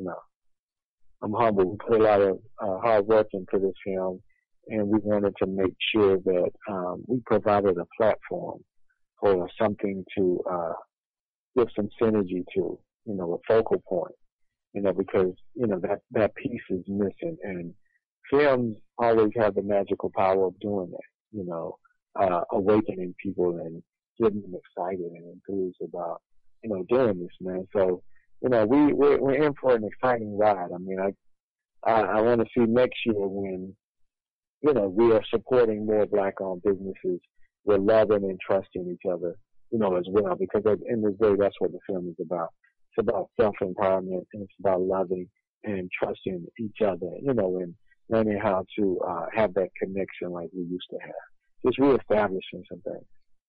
I'm humbled. We put a lot of hard work into this film, and we wanted to make sure that we provided a platform for something to give some synergy to, a focal point, because, that piece is missing. And films always have the magical power of doing that, awakening people and getting them excited and enthused about, doing this, man. So, we're in for an exciting ride. I mean, I want to see next year when, we are supporting more Black-owned businesses. We're loving and trusting each other, as well, because at the end of the day, that's what the film is about. It's about self-empowerment, and it's about loving and trusting each other, and learning how to have that connection like we used to have. Just reestablishing some things.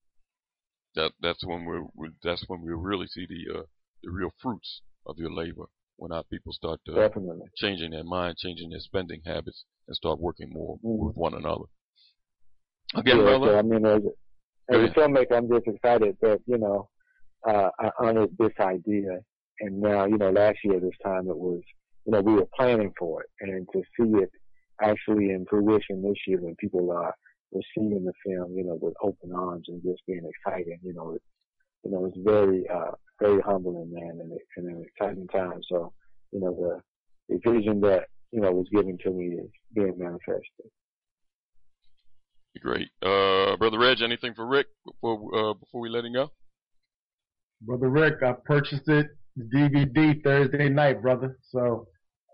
That's when we really see the real fruits of your labor, when our people start changing their mind, changing their spending habits, and start working more with one another. Again, brother. So, I mean, as a filmmaker, I'm just excited that I honored this idea, and now last year this time it was we were planning for it, and to see it actually in fruition this year when people are receiving the film, with open arms and just being excited, it's very, very humbling, man, and an exciting time. So, the vision that, was given to me is being manifested. Great. Brother Reg, anything for Rick before we let him go? Brother Rick, I purchased it, DVD Thursday night, brother. So,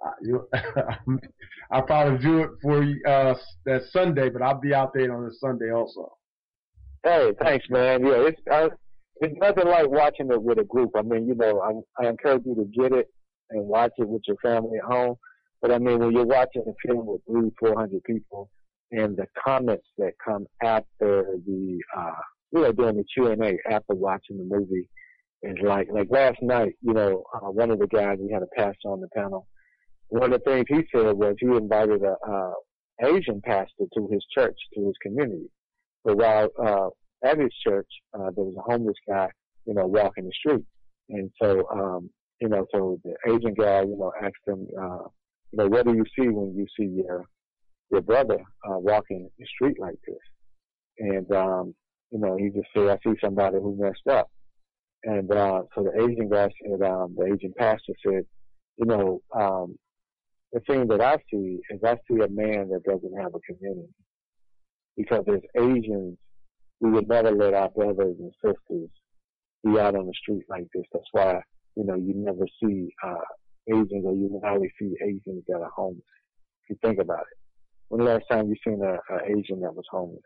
I'll probably view it for that Sunday, but I'll be out there on the Sunday also. Hey, thanks, man. Yeah, it's nothing like watching it with a group. I mean, I encourage you to get it and watch it with your family at home. But I mean, when you're watching a film with 300-400 people, and the comments that come after the, during the Q&A after watching the movie is like last night, one of the guys, we had a pastor on the panel. One of the things he said was he invited a Asian pastor to his church, to his community. So while at his church, there was a homeless guy, walking the street. And so You know, so the agent guy, you know, asked him, you know, what do you see when you see your brother walking the street like this? And you know, he just said, I see somebody who messed up. And so the Asian guy said, the Asian pastor said, you know, the thing that I see is I see a man that doesn't have a community. Because as Asians, we would never let our brothers and sisters be out on the street like this. That's why, you know, you never see Asians, or you rarely see Asians that are homeless. If you think about it. When the last time you seen an Asian that was homeless?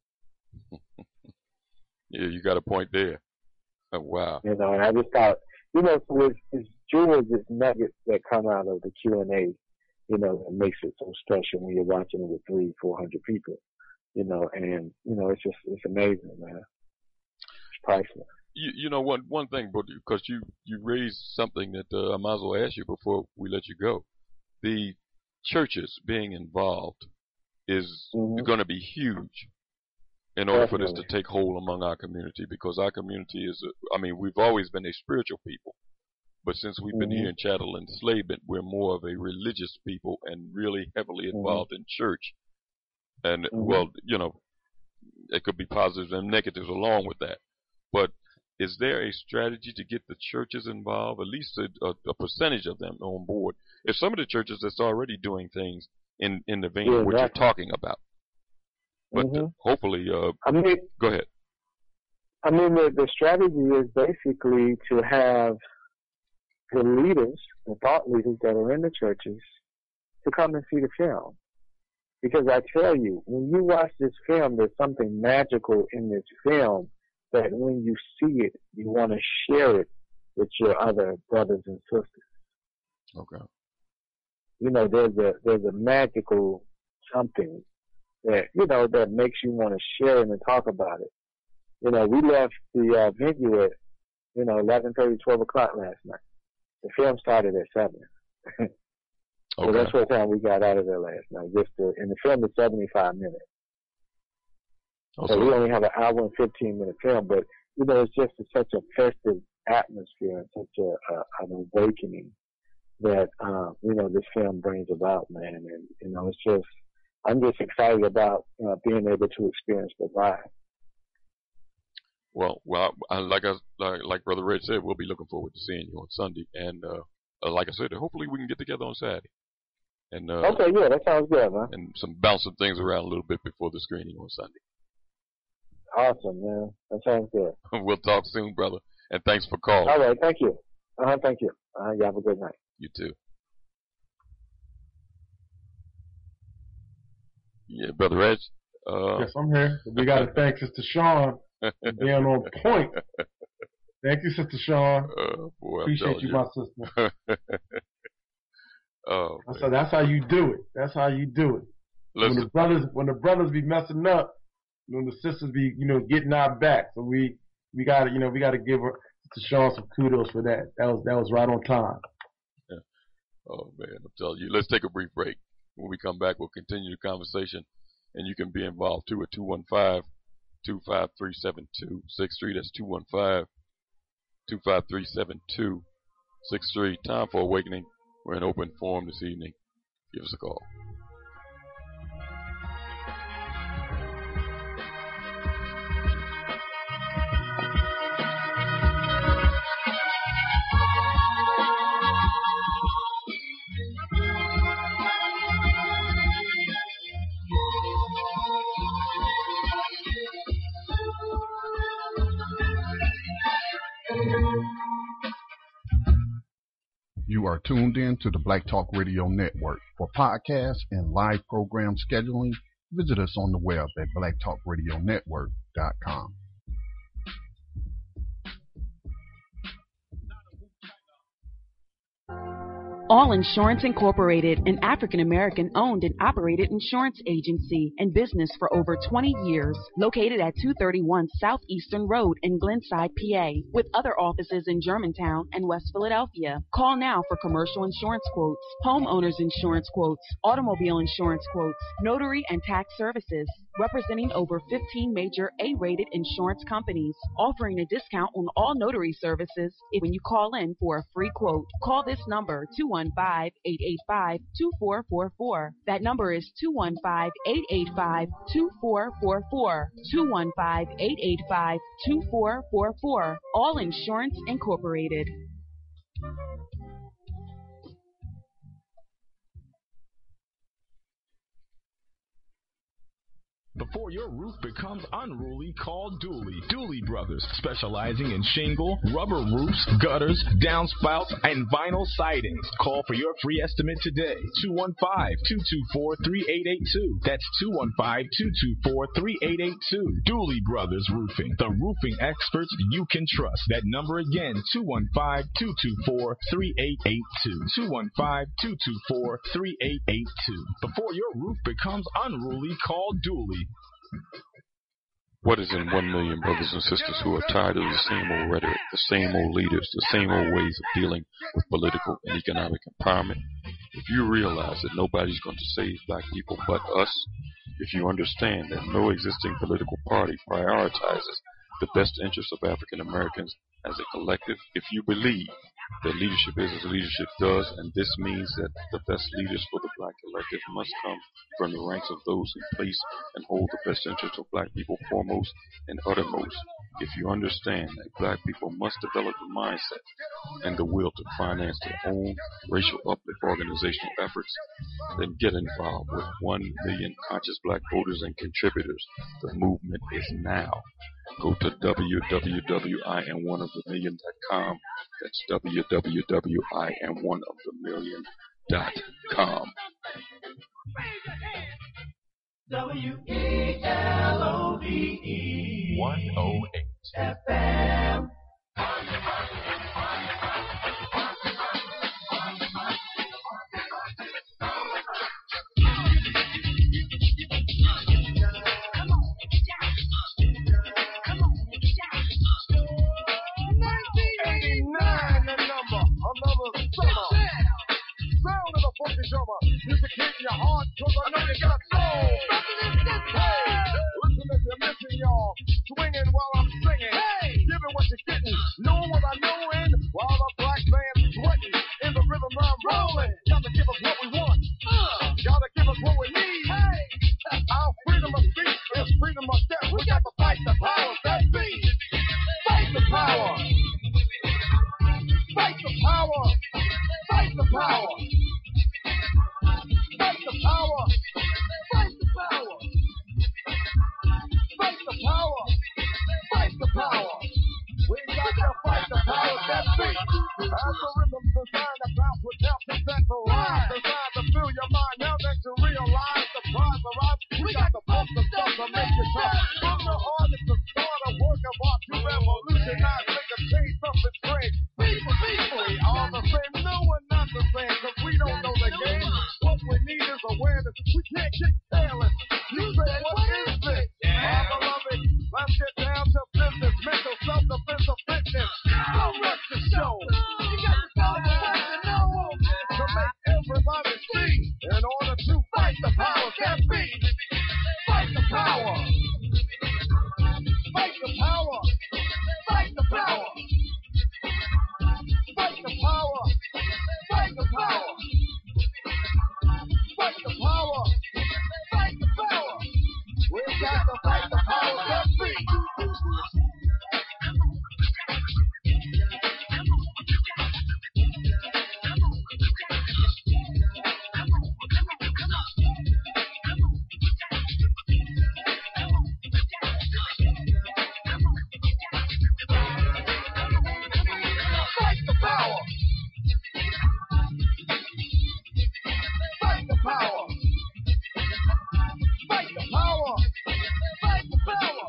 Yeah, you got a point there. Oh, wow. You know, and I just thought, you know, it's jewels, it's nuggets that come out of the Q&A, you know, that makes it so special when you're watching it with 300-400 people, you know, and, you know, it's amazing, man. It's priceless. You know, one thing, because you raised something that I might as well ask you before we let you go. The churches being involved is going to be huge in order for this to take hold among our community, because our community is, we've always been a spiritual people, but since we've been here in chattel enslavement, we're more of a religious people and really heavily involved in church. And, well, you know, it could be positives and negatives along with that. But is there a strategy to get the churches involved, at least a percentage of them on board? If some of the churches that's already doing things in the vein of what you're talking about. But hopefully, go ahead. I mean, the strategy is basically to have the leaders, the thought leaders that are in the churches, to come and see the film. Because I tell you, when you watch this film, there's something magical in this film that when you see it, you want to share it with your other brothers and sisters. Okay. You know, there's a magical something that, you know, that makes you want to share it and talk about it. You know, we left the venue at, you know, 11:30, 12 o'clock last night. The film started at 7. So that's what time we got out of there last night. And the film is 75 minutes. So we only have an hour and 15-minute film, but, you know, it's just such a festive atmosphere and such an awakening that, you know, this film brings about, man. And, you know, it's just, I'm just excited about being able to experience the vibe. Well, like Brother Red said, we'll be looking forward to seeing you on Sunday. And, like I said, hopefully we can get together on Saturday. And, okay, yeah, that sounds good, man. And bounce some things around a little bit before the screening on Sunday. Awesome, man. That sounds good. We'll talk soon, brother. And thanks for calling. All right, thank you. Thank you. You have a good night. You too. Yeah, Brother Reg. Yes, I'm here. We got to thank Sister Sean for being on point. Thank you, Sister Sean. Boy, appreciate you, my sister. Oh, that's how you do it. That's how you do it. Listen. When the brothers be messing up, when the sisters be, you know, getting our back. So we gotta, you know, we gotta give her to Sean some kudos for that. That was right on time. Yeah. Oh man, I'm telling you. Let's take a brief break. When we come back, we'll continue the conversation, and you can be involved too at 215-253-7263. That's 215-372-63. Time for Awakening. We're in open forum this evening. Give us a call. You are tuned in to the Black Talk Radio Network. For podcasts and live program scheduling, visit us on the web at blacktalkradionetwork.com. All Insurance Incorporated, an African-American owned and operated insurance agency and business for over 20 years, located at 231 Southeastern Road in Glenside, PA, with other offices in Germantown and West Philadelphia. Call now for commercial insurance quotes, homeowners insurance quotes, automobile insurance quotes, notary and tax services. representing over 15 major A-rated insurance companies, offering a discount on all notary services when you call in for a free quote. Call this number, 215-885-2444. That number is 215-885-2444. 215-885-2444. All Insurance Incorporated. Before your roof becomes unruly, call Dooley. Dooley Brothers, specializing in shingle, rubber roofs, gutters, downspouts, and vinyl sidings. Call for your free estimate today. 215-224-3882. That's 215-224-3882. Dooley Brothers Roofing, the roofing experts you can trust. That number again, 215-224-3882. 215-224-3882. Before your roof becomes unruly, call Dooley. What is in 1 million brothers and sisters who are tired of the same old rhetoric, the same old leaders, the same old ways of dealing with political and economic empowerment? If you realize that nobody's going to save black people but us, if you understand that no existing political party prioritizes the best interests of African Americans as a collective, if you believe that leadership is as leadership does, and this means that the best leaders for the black collective must come from the ranks of those who place and hold the best interests of black people foremost and uttermost, if you understand that black people must develop the mindset and the will to finance their own racial uplift organizational efforts, then get involved with 1 million conscious black voters and contributors. The movement is now. Go to www.IamOneOfTheMillion.com. That's www.IamOneOfTheMillion.com. WELOVE 108 FM. Music hit your heart, cause I know you got soul. Hey, listen if you're missing, y'all. Swinging while I'm singing. Hey, giving what you're getting. Knowing what I know in. While the black band's sweating. In the rhythm I'm rolling. Gotta give us what we want. Gotta give us what we need. Hey, our freedom of speech is freedom of death. We got to fight the powers that be. Fight the power. Fight the power. Fight the power. Fight the power! Fight the power! Fight the power! Fight the power! We got to fight the power that beat! As the rhythm's designed to bounce with help to set the rise. Designed to fill your mind now that you realize the prize arrives. We got to pump the stuff to make it tough. From the heart is the start of work of art to revolutionize, make a change, something strange. People, we are the same, no one not the same, cause we don't know the game. What we need is awareness. We can't get careless. You say, what is this? Our beloved, let's get down to business. Mental self-defense of fitness. So much to show. You got to go to know to make everybody see. In order to fight the powers that be. Fight the power. Fight the power. Fight the power. Fight the power. Fight the power. Fight the power! Fight the power! We got to fight the power that be! Fight the power! Fight the power! Fight the power! Fight the power!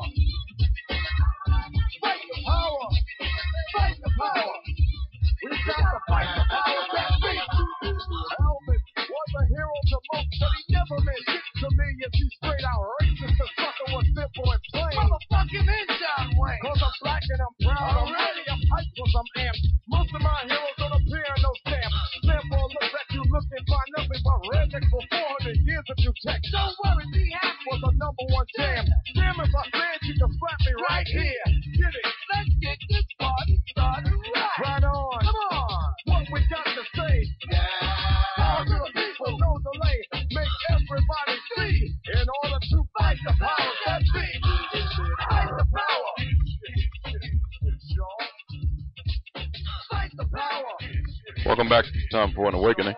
Fight the power! Fight the power! We got to fight the power that beat! Elvis was a hero to most, but he never meant shit to me. If he straight out racist, the sucker was simple and plain. Motherfucking in John Wayne! Cause I'm black and I'm proud. I'm ready, I'm hyped cause I'm amped. Most of my heroes don't appear in no stamp. Sample looks at you looking, find nothing but rednecks for 400 years if you check. Don't worry, be happy. Was the #1 champ. you can slap me right here. Get it. Let's get this party started right. Right on. Come on. What we got to say. Yeah. All to the people, no delay. Make everybody see. In order to fight the power that be. Fight the power. Fight the power. Welcome back to Time for an Awakening.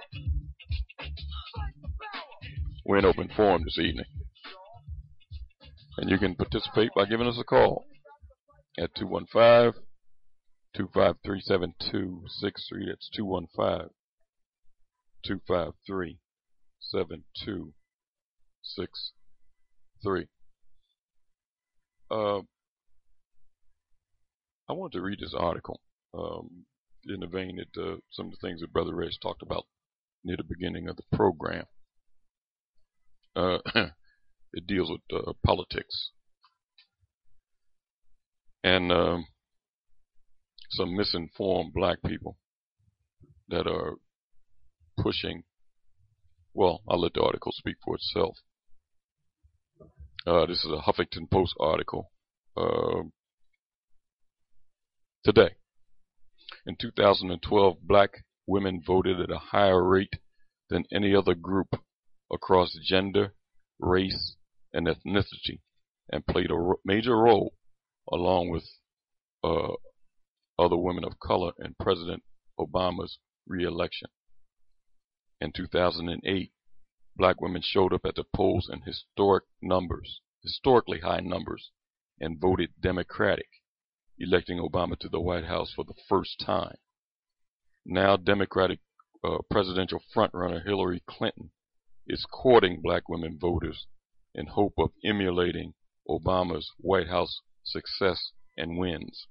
We're in open forum this evening. And you can participate by giving us a call at 215-253-7263. That's 215-253-7263. I want to read this article in the vein that some of the things that Brother Reg talked about near the beginning of the program. It deals with politics and some misinformed black people that are pushing. Well, I'll let the article speak for itself. This is a Huffington Post article today. In 2012, black women voted at a higher rate than any other group across gender, race, and ethnicity, and played a major role, along with other women of color, in President Obama's re-election. In 2008, black women showed up at the polls in historically high numbers, and voted Democratic, electing Obama to the White House for the first time. Now, Democratic presidential frontrunner Hillary Clinton is courting black women voters in hope of emulating Obama's White House success and wins.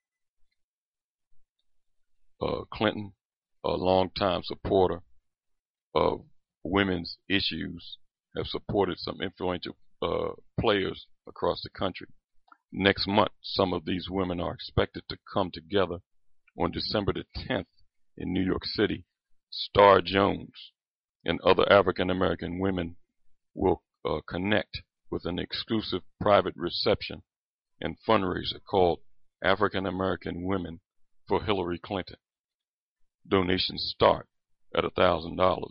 Clinton, a longtime supporter of women's issues, have supported some influential players across the country. Next month, some of these women are expected to come together on December the 10th in New York City. Star Jones and other African American women will connect with an exclusive private reception and fundraiser called African American Women for Hillary Clinton. Donations start at $1,000.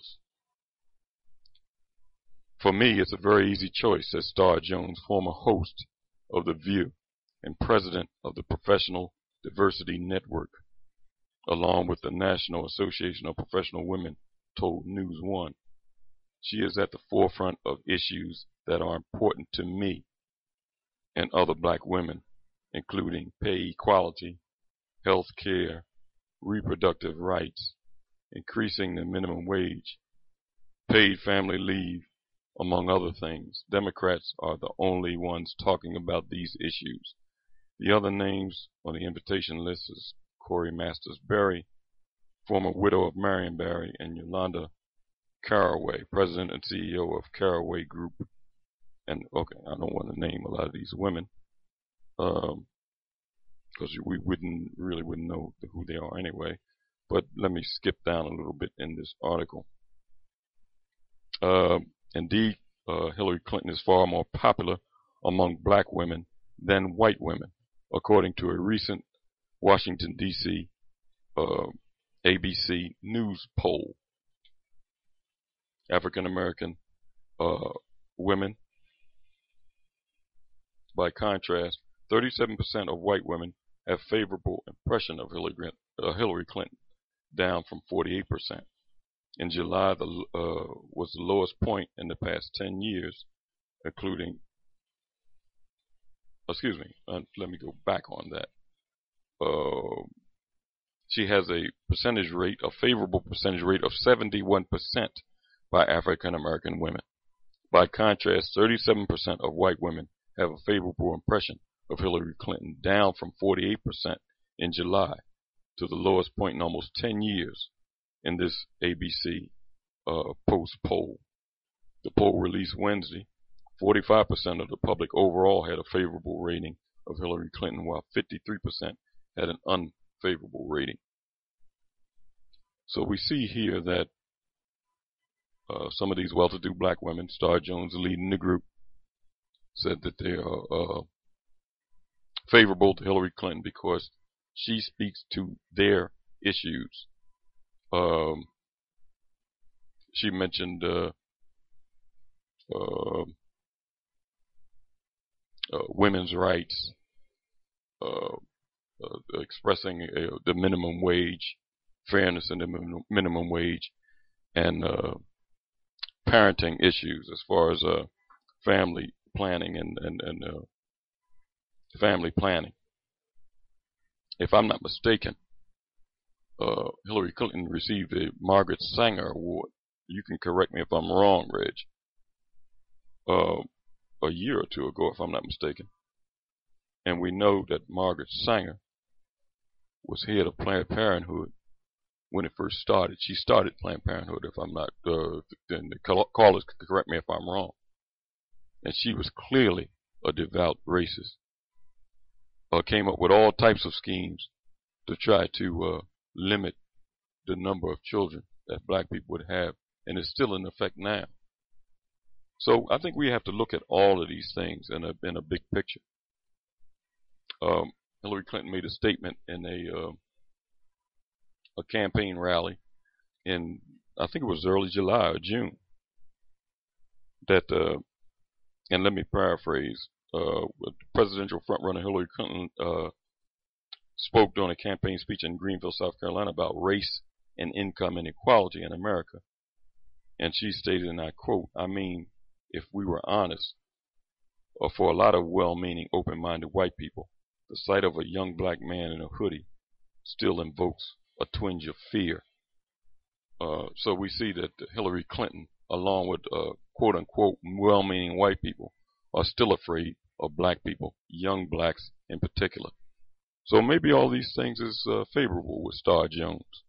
For me, it's a very easy choice, says Star Jones, former host of The View and president of the Professional Diversity Network, along with the National Association of Professional Women, told News One. She is at the forefront of issues that are important to me and other black women, including pay equality, health care, reproductive rights, increasing the minimum wage, paid family leave, among other things. Democrats are the only ones talking about these issues. The other names on the invitation list is Corey Masters Berry, former widow of Marion Barry, and Yolanda Caraway, president and CEO of Caraway Group. And okay, I don't want to name a lot of these women because we wouldn't know who they are anyway. But let me skip down a little bit in this article. Indeed, Hillary Clinton is far more popular among black women than white women, according to a recent Washington, D.C. ABC News poll. African American women, by contrast, 37% of white women have favorable impression of Hillary Clinton, down from 48%. In July, was the lowest point in the past 10 years, including, let me go back on that. She has a favorable percentage rate of 71% by African American women. By contrast, 37% of white women have a favorable impression of Hillary Clinton, down from 48% in July, to the lowest point in almost 10 years in this ABC Post poll. The poll released Wednesday, 45% of the public overall had a favorable rating of Hillary Clinton, while 53% had an unfavorable rating. So we see here that some of these well-to-do black women, Star Jones leading the group, said that they are favorable to Hillary Clinton because she speaks to their issues. She mentioned women's rights, expressing the minimum wage, fairness in the minimum wage, and parenting issues as far as family planning and family planning. If I'm not mistaken, Hillary Clinton received the Margaret Sanger Award. You can correct me if I'm wrong, Reg. A year or two ago, if I'm not mistaken. And we know that Margaret Sanger was head of Planned Parenthood when it first started. She started Planned Parenthood, if I'm not, then the callers can correct me if I'm wrong. And she was clearly a devout racist. Came up with all types of schemes to try to limit the number of children that black people would have, and it's still in effect now. So I think we have to look at all of these things in a big picture. Hillary Clinton made a statement in a campaign rally in, I think it was early July or June, that, and let me paraphrase, presidential frontrunner Hillary Clinton spoke during a campaign speech in Greenville, South Carolina about race and income inequality in America. And she stated, and I quote, "I mean, if we were honest, or for a lot of well-meaning, open-minded white people, the sight of a young black man in a hoodie still invokes a twinge of fear." So we see that Hillary Clinton, along with quote-unquote well-meaning white people, are still afraid of black people, young blacks in particular. So maybe all these things is favorable with Star Jones.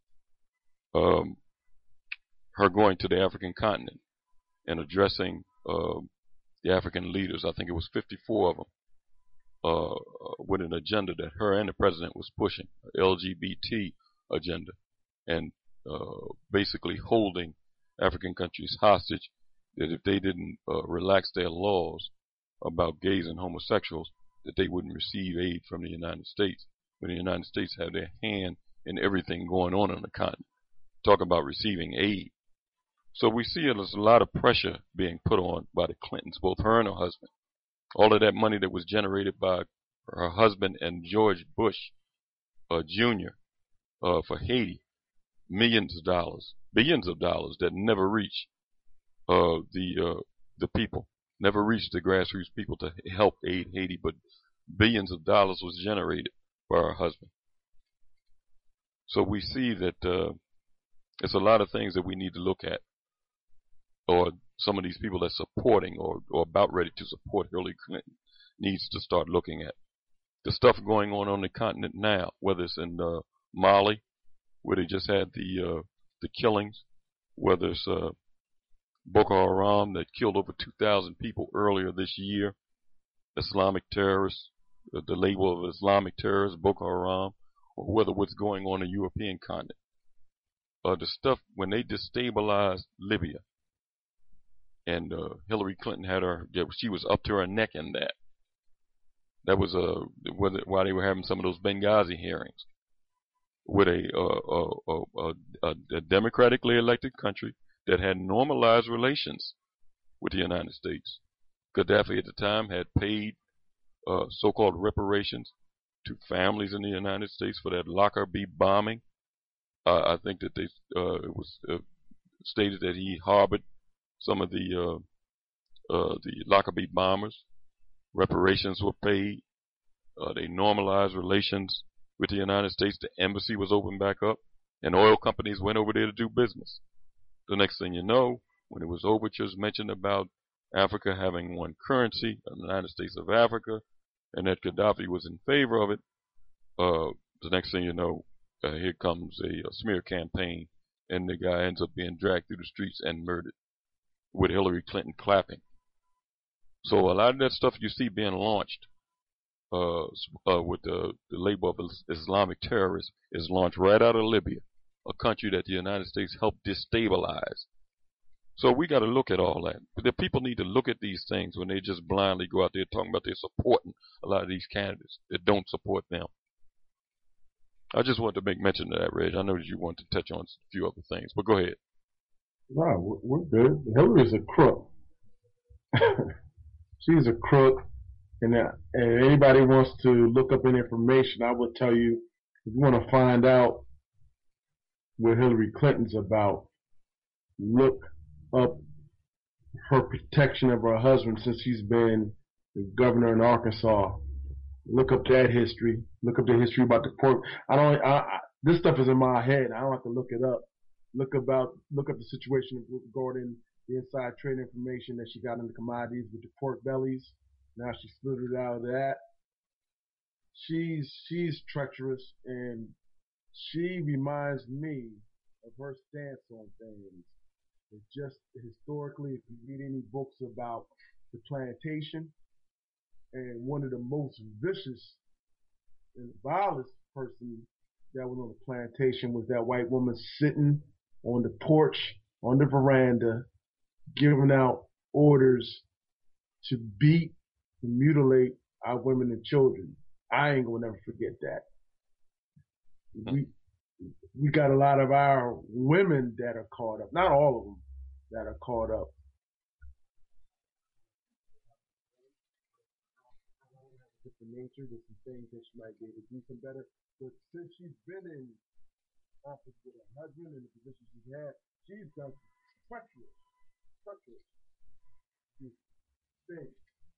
Her going to the African continent and addressing the African leaders, I think it was 54 of them, with an agenda that her and the president was pushing, an LGBT agenda, and basically holding African countries hostage, that if they didn't relax their laws about gays and homosexuals, that they wouldn't receive aid from the United States, when the United States had their hand in everything going on the continent. Talk about receiving aid. So we see there's a lot of pressure being put on by the Clintons, both her and her husband. All of that money that was generated by her husband and George Bush Jr. For Haiti, millions of dollars, billions of dollars that never reach the people, never reached the grassroots people to help aid Haiti, but billions of dollars was generated by her husband. So we see that there's a lot of things that we need to look at, or some of these people that's supporting or about ready to support Hillary Clinton needs to start looking at. The stuff going on the continent now, whether it's in Mali, where they just had the killings, whether it's Boko Haram that killed over 2,000 people earlier this year, Islamic terrorists, the label of Islamic terrorists, Boko Haram, or whether what's going on in the European continent. The stuff when they destabilized Libya, and Hillary Clinton had she was up to her neck in that. That was why they were having some of those Benghazi hearings with a democratically elected country that had normalized relations with the United States. Gaddafi at the time had paid so-called reparations to families in the United States for that Lockerbie bombing. I think that it was stated that he harbored some of the Lockerbie bombers. Reparations were paid. They normalized relations with the United States. The embassy was opened back up, and oil companies went over there to do business. The next thing you know, when it was overtures mentioned about Africa having one currency, the United States of Africa, and that Gaddafi was in favor of it, the next thing you know, here comes a smear campaign, and the guy ends up being dragged through the streets and murdered, with Hillary Clinton clapping. So a lot of that stuff you see being launched with the label of Islamic terrorists is launched right out of Libya, a country that the United States helped destabilize. So we got to look at all that. The people need to look at these things when they just blindly go out there talking about they're supporting a lot of these candidates that don't support them. I just wanted to make mention of that, Reg. I know that you want to touch on a few other things, but go ahead. No, we're good. Hillary's a crook. She's a crook. And anybody wants to look up any information, I will tell you, if you want to find out what Hillary Clinton's about, look up her protection of her husband since she's been the governor in Arkansas. Look up that history. Look up the history about the pork. This stuff is in my head. I don't have to look it up. Look up the situation regarding the inside trade information that she got in the commodities with the pork bellies. Now she split it out of that. She's treacherous, and she reminds me of her stance on things. It's just historically, if you read any books about the plantation, and one of the most vicious and vilest person that was on the plantation was that white woman sitting on the porch, on the veranda, giving out orders to beat and mutilate our women and children. I ain't gonna never forget that. We got a lot of our women that are caught up, not all of them, that are caught up. Different nature, there's some things that she might be able to do some better. But since she's been in office with her husband and the position she's had, she's done treacherous things.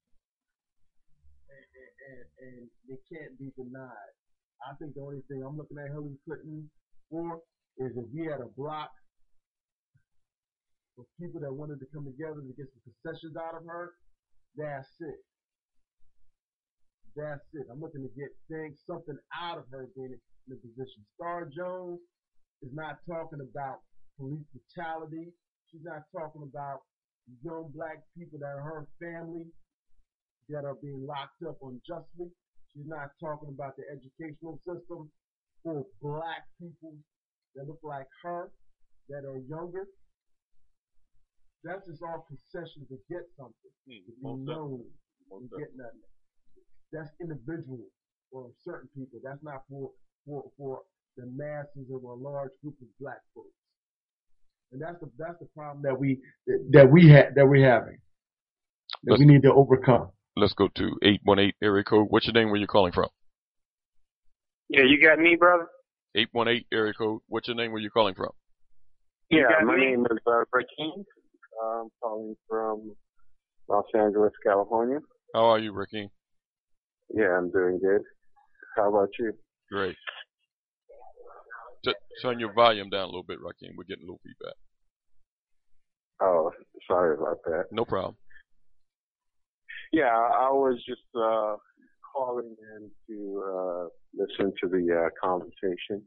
And they can't be denied. I think the only thing I'm looking at Hillary Clinton for is if we had a block of people that wanted to come together to get some concessions out of her, that's it. That's it. I'm looking to get something out of her being in the position. Star Jones is not talking about police brutality. She's not talking about young black people that are her family that are being locked up unjustly. She's not talking about the educational system for black people that look like her, that are younger. That's just all concession to get something, to be known and get nothing. That's individual for certain people. That's not for the masses of a large group of black folks. And that's the problem that we're having. That we need to overcome. Let's go to 818 area code. What's your name? Where you calling from? Yeah, you got me, brother. 818 area code. What's your name? Where you calling from? Yeah, my name is Rakeem. I'm calling from Los Angeles, California. How are you, Rakeem? Yeah, I'm doing good. How about you? Great. Turn your volume down a little bit, Rakeem. We're getting a little feedback. Oh, sorry about that. No problem. Yeah, I was just calling in to listen to the conversation.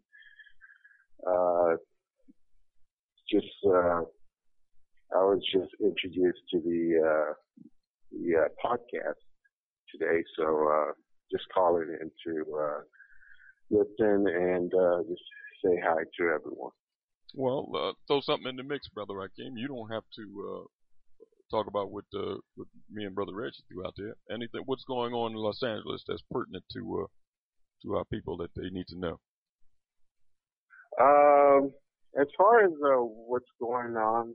I was just introduced to the podcast today, so just calling in to listen and just say hi to everyone. Well, throw something in the mix, Brother Rakeem. You don't have to talk about what me and Brother Reggie threw out there. Anything, what's going on in Los Angeles that's pertinent to our people that they need to know? As far as what's going on,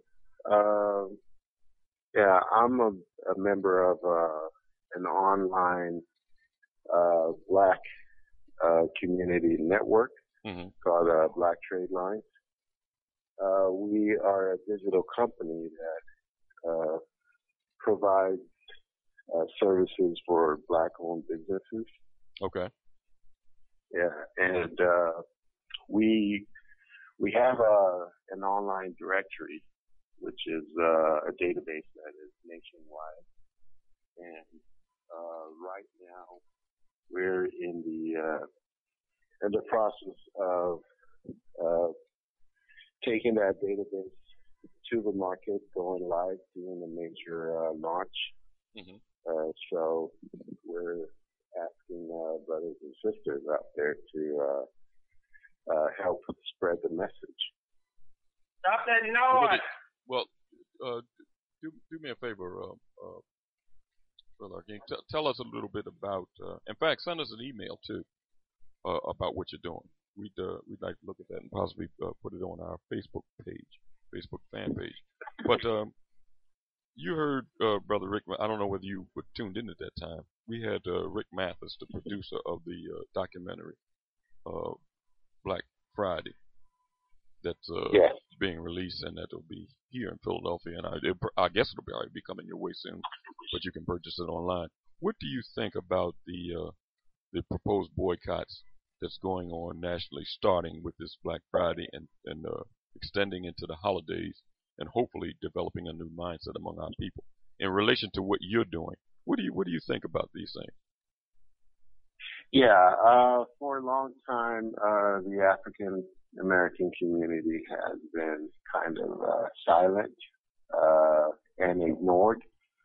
yeah, I'm a member of an online black community network called Black Trade Lines. We are a digital company that provides services for black-owned businesses. Okay. Yeah, and we have an online directory, which is a database that is nationwide. And right now, we're in the process of taking that database to the market, going live, doing a major launch. So we're asking brothers and sisters out there to help spread the message. Stop that noise. Well, do me a favor, Brother Hakeem. Tell us a little bit about. In fact, send us an email too about what you're doing. We'd like to look at that and possibly put it on our Facebook fan page. But you heard Brother Rick. I don't know whether you were tuned in at that time. We had Rick Mathis, the producer of the documentary Black Friday, that's being released, and that'll be here in Philadelphia. And I guess it'll already be coming your way soon, but you can purchase it online. What do you think about the proposed boycotts that's going on nationally, starting with this Black Friday and extending into the holidays, and hopefully developing a new mindset among our people in relation to what you're doing? What do you think about these things? Yeah, for a long time, the African American community has been kind of silent and ignored.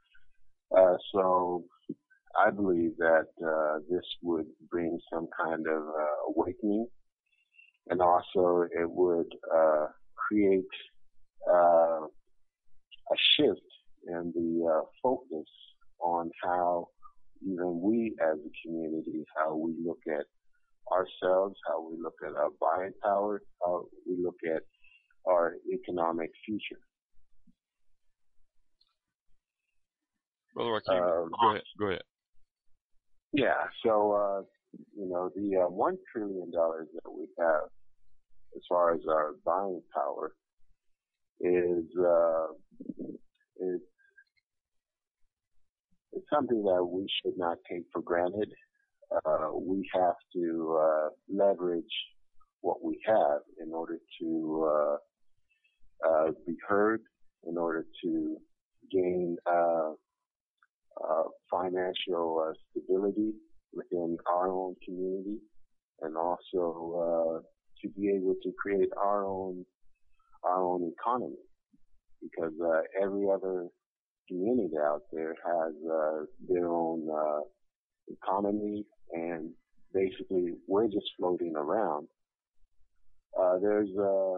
So I believe that this would bring some kind of awakening, and also it would create a shift in the focus on how even we as a community, how we look at ourselves, how we look at our buying power, how we look at our economic future. Brother Hakeem, go ahead. Yeah, so, the $1 trillion that we have as far as our buying power is it's something that we should not take for granted. We have to leverage what we have in order to be heard, in order to gain financial stability within our own community, and also to be able to create our own economy, because every other community out there has their own economy, and basically we're just floating around. There's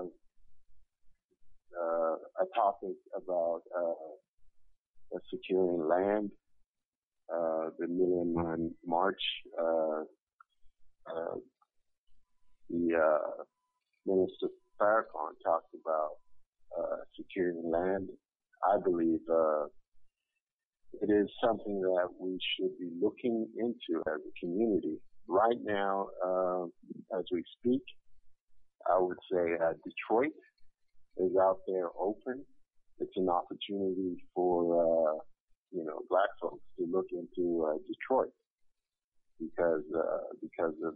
a topic about securing land. The Million Man March, the Minister Farrakhan talked about securing land. I believe it is something that we should be looking into as a community. Right now, as we speak, I would say Detroit is out there open. It's an opportunity for black folks to look into Detroit because of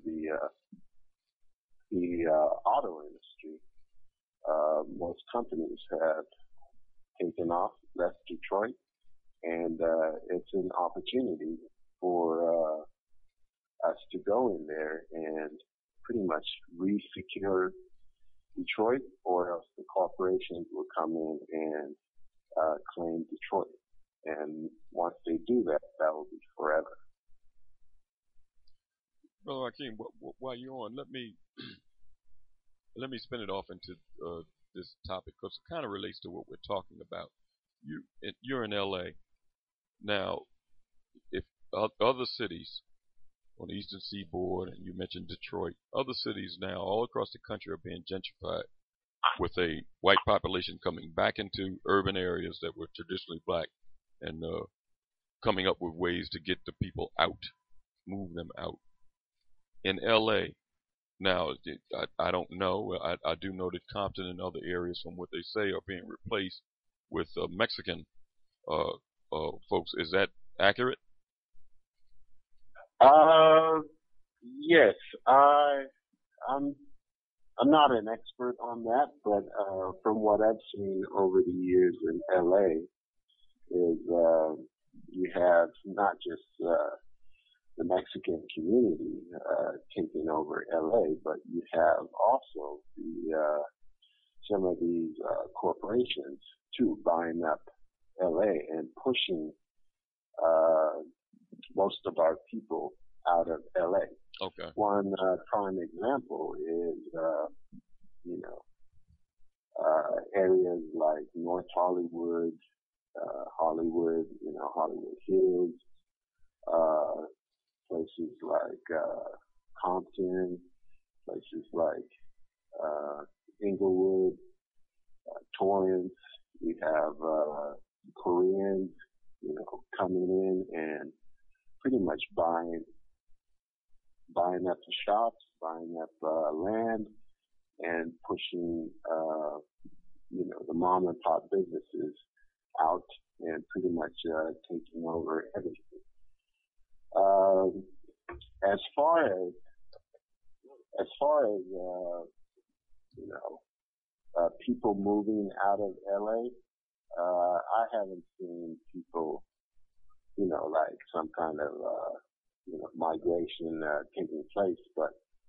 the auto industry. Most companies have taken off, left Detroit, and it's an opportunity for us to go in there and pretty much re-secure Detroit, or else the corporations will come in and claim Detroit. And once they do that, that will be forever. Brother Hakeem, while you're on, let me spin it off into this topic, because it kind of relates to what we're talking about. You're in L.A. Now, if other cities on the Eastern Seaboard, and you mentioned Detroit, other cities now all across the country are being gentrified, with a white population coming back into urban areas that were traditionally black, and coming up with ways to get the people out, move them out. In L.A., now, I don't know. I do know that Compton and other areas, from what they say, are being replaced with Mexican folks. Is that accurate? Yes. I'm not an expert on that, but from what I've seen over the years in L.A., is you have not just the Mexican community taking over LA, but you have also some of these corporations too buying up LA and pushing most of our people out of LA. Okay. One prime example is areas like North Hollywood, Hollywood, Hollywood Hills, places like Compton, places like Inglewood, Torrance. We have Koreans, coming in and pretty much buying up the shops, buying up land, and pushing, the mom and pop businesses out and pretty much taking over everything. As far as people moving out of LA, I haven't seen people, like some kind of migration taking place. But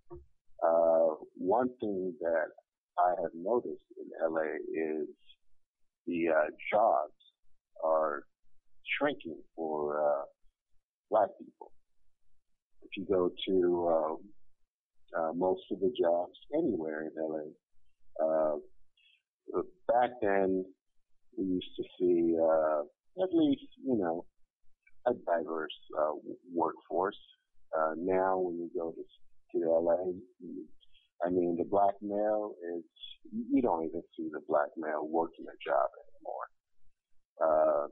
one thing that I have noticed in LA is the jobs are shrinking for black people. If you go to most of the jobs anywhere in LA, back then we used to see at least a diverse workforce. Now when you go to LA, the black male is, you don't even see the black male working a job anymore.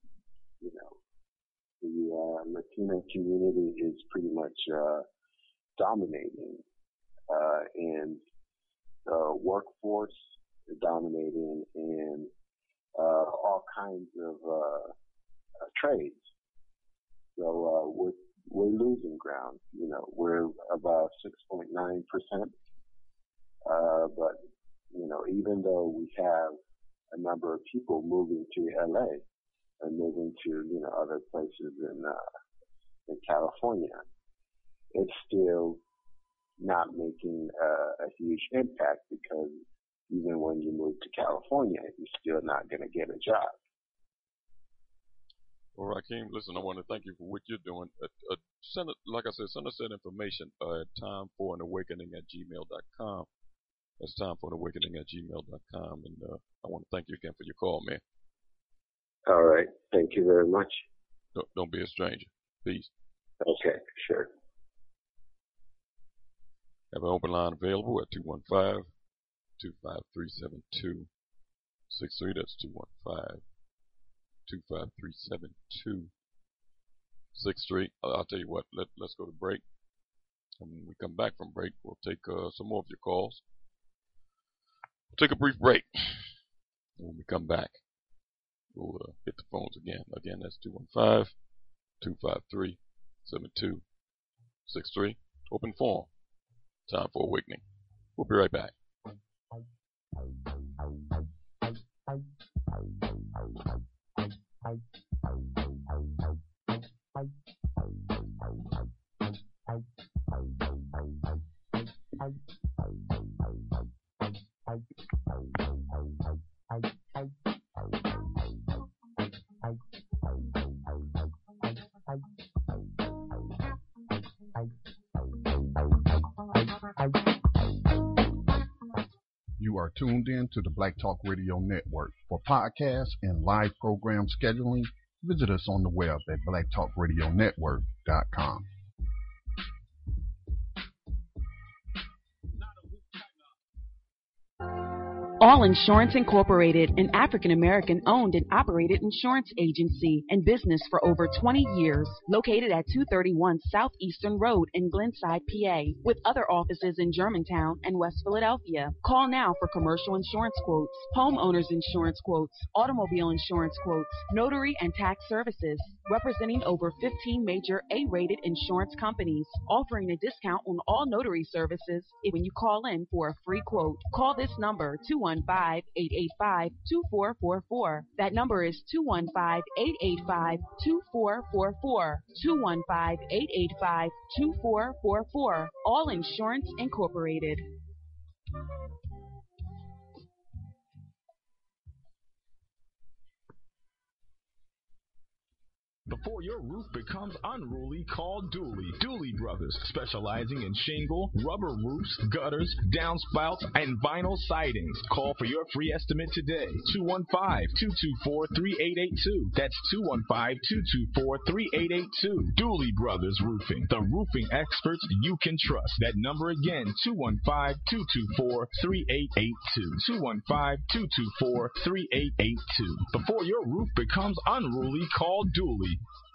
The Latino community is pretty much dominating in the workforce, dominating in all kinds of trades. So we're losing ground. We're about 6.9%. But even though we have a number of people moving to LA and moving to other places in California, it's still not making a huge impact, because even when you move to California, you're still not going to get a job. Well, Rakeem, listen, I want to thank you for what you're doing. Send us that information at timeforanawakening@gmail.com. That's timeforanawakening@gmail.com. And I want to thank you again for your call, man. All right. Thank you very much. Don't be a stranger. Peace. Okay, sure. Have an open line available at 215-253-7263. That's 215-253-7263. I'll tell you what, let's go to break. And when we come back from break, we'll take some more of your calls. We'll take a brief break. When we come back, we'll hit the phones again. Again, that's 215-253-7263. Open forum. Time for awakening. We'll be right back. You are tuned in to the Black Talk Radio Network. For podcasts and live program scheduling, visit us on the web at blacktalkradionetwork.com. All Insurance Incorporated, an African-American owned and operated insurance agency and business for over 20 years, located at 231 Southeastern Road in Glenside, PA, with other offices in Germantown and West Philadelphia. Call now for commercial insurance quotes, homeowners insurance quotes, automobile insurance quotes, notary and tax services, representing over 15 major A-rated insurance companies, offering a discount on all notary services when you call in for a free quote. Call this number, 215-885-2444. That number is 215-885-2444. 215-885-2444. All Insurance Incorporated. Before your roof becomes unruly, call Dooley. Dooley Brothers, specializing in shingle, rubber roofs, gutters, downspouts, and vinyl sidings. Call for your free estimate today. 215-224-3882. That's 215-224-3882. Dooley Brothers Roofing, the roofing experts you can trust. That number again, 215-224-3882. 215-224-3882. Before your roof becomes unruly, call Dooley.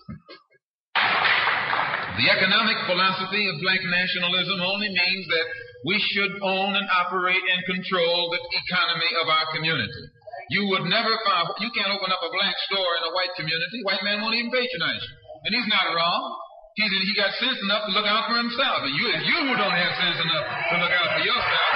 The economic philosophy of black nationalism only means that we should own and operate and control the economy of our community. You would never find, you can't open up a black store in a white community. White man won't even patronize you. And he's not wrong. He got sense enough to look out for himself. And you who don't have sense enough to look out for yourself.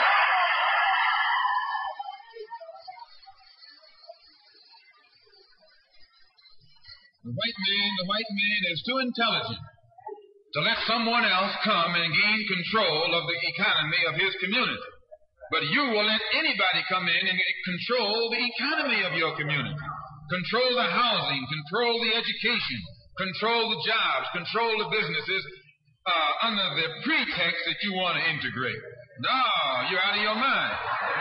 The white man is too intelligent to let someone else come and gain control of the economy of his community. But you will let anybody come in and control the economy of your community. Control the housing, control the education, control the jobs, control the businesses under the pretext that you want to integrate. No, you're out of your mind.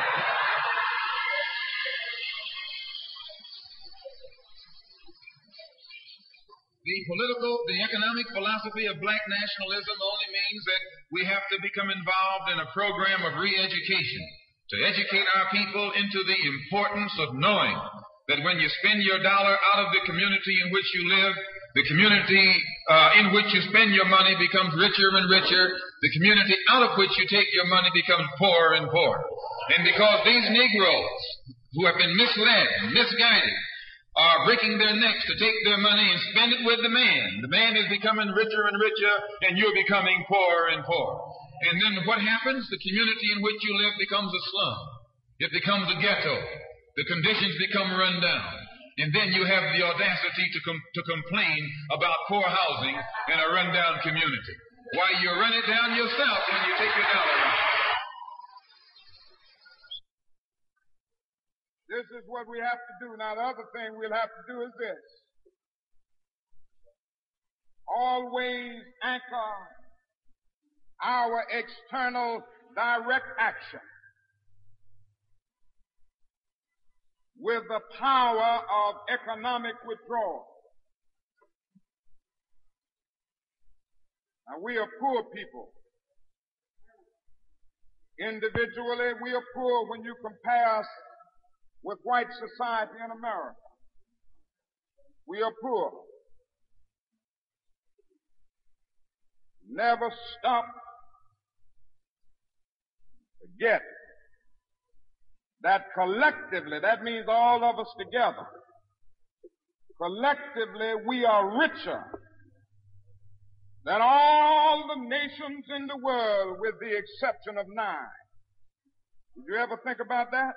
The economic philosophy of black nationalism only means that we have to become involved in a program of re-education to educate our people into the importance of knowing that when you spend your dollar out of the community in which you live, the community in which you spend your money becomes richer and richer. The community out of which you take your money becomes poorer and poorer. And because these Negroes who have been misled and misguided are breaking their necks to take their money and spend it with the man. The man is becoming richer and richer, and you're becoming poorer and poorer. And then what happens? The community in which you live becomes a slum. It becomes a ghetto. The conditions become run down. And then you have the audacity to complain about poor housing in a run-down community. Why, you run it down yourself when you take your dollar out. This is what we have to do. Now, the other thing we'll have to do is this. Always anchor our external direct action with the power of economic withdrawal. Now, we are poor people. Individually, we are poor when you compare us with white society in America. We are poor. Never stop. Forget that collectively, that means all of us together, collectively we are richer than all the nations in the world with the exception of 9. Did you ever think about that?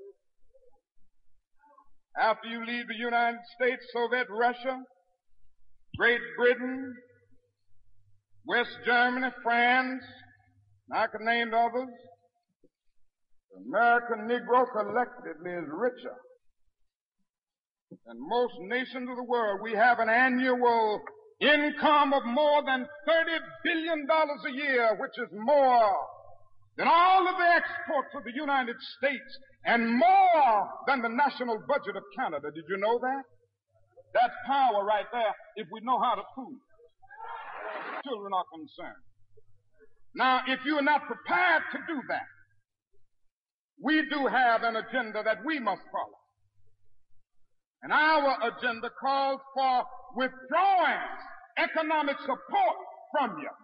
After you leave the United States, Soviet Russia, Great Britain, West Germany, France, and I can name others, the American Negro collectively is richer than most nations of the world. We have an annual income of more than $30 billion a year, which is more than all of the exports of the United States and more than the national budget of Canada. Did you know that? That's power right there if we know how to food. Children are concerned. Now, if you are not prepared to do that, we do have an agenda that we must follow. And our agenda calls for withdrawing economic support from you.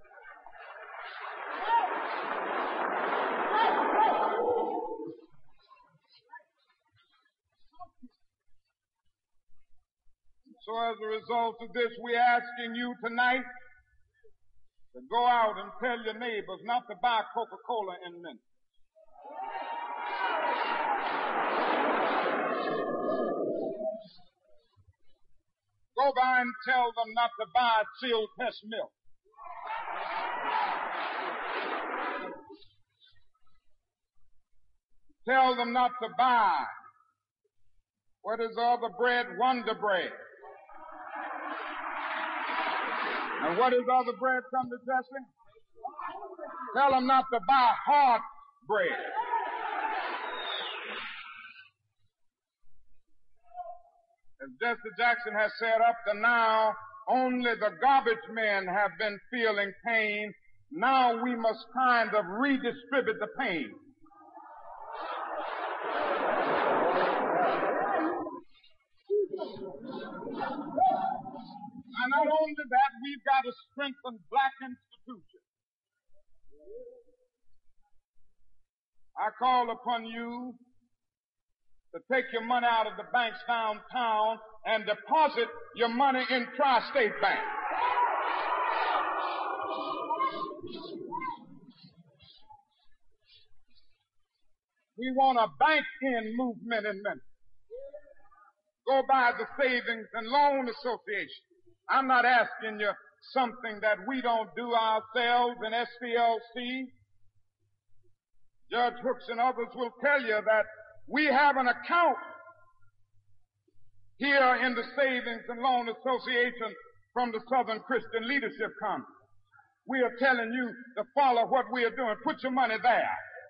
So as a result of this, we're asking you tonight to go out and tell your neighbors not to buy Coca-Cola in Memphis. Go by and tell them not to buy Sealed Pest milk. Tell them not to buy, what is the other bread? Wonder Bread. And what does other bread come to Jesse? Tell them not to buy hard bread. As Jesse Jackson has said, up to now, only the garbage men have been feeling pain. Now we must kind of redistribute the pain. And not only that, we've got to strengthen black institutions. I call upon you to take your money out of the banks downtown and deposit your money in Tri-State Bank. We want a bank-in movement in Memphis. Go by the Savings and Loan Association. I'm not asking you something that we don't do ourselves in SCLC. Judge Hooks and others will tell you that we have an account here in the Savings and Loan Association from the Southern Christian Leadership Conference. We are telling you to follow what we are doing. Put your money there.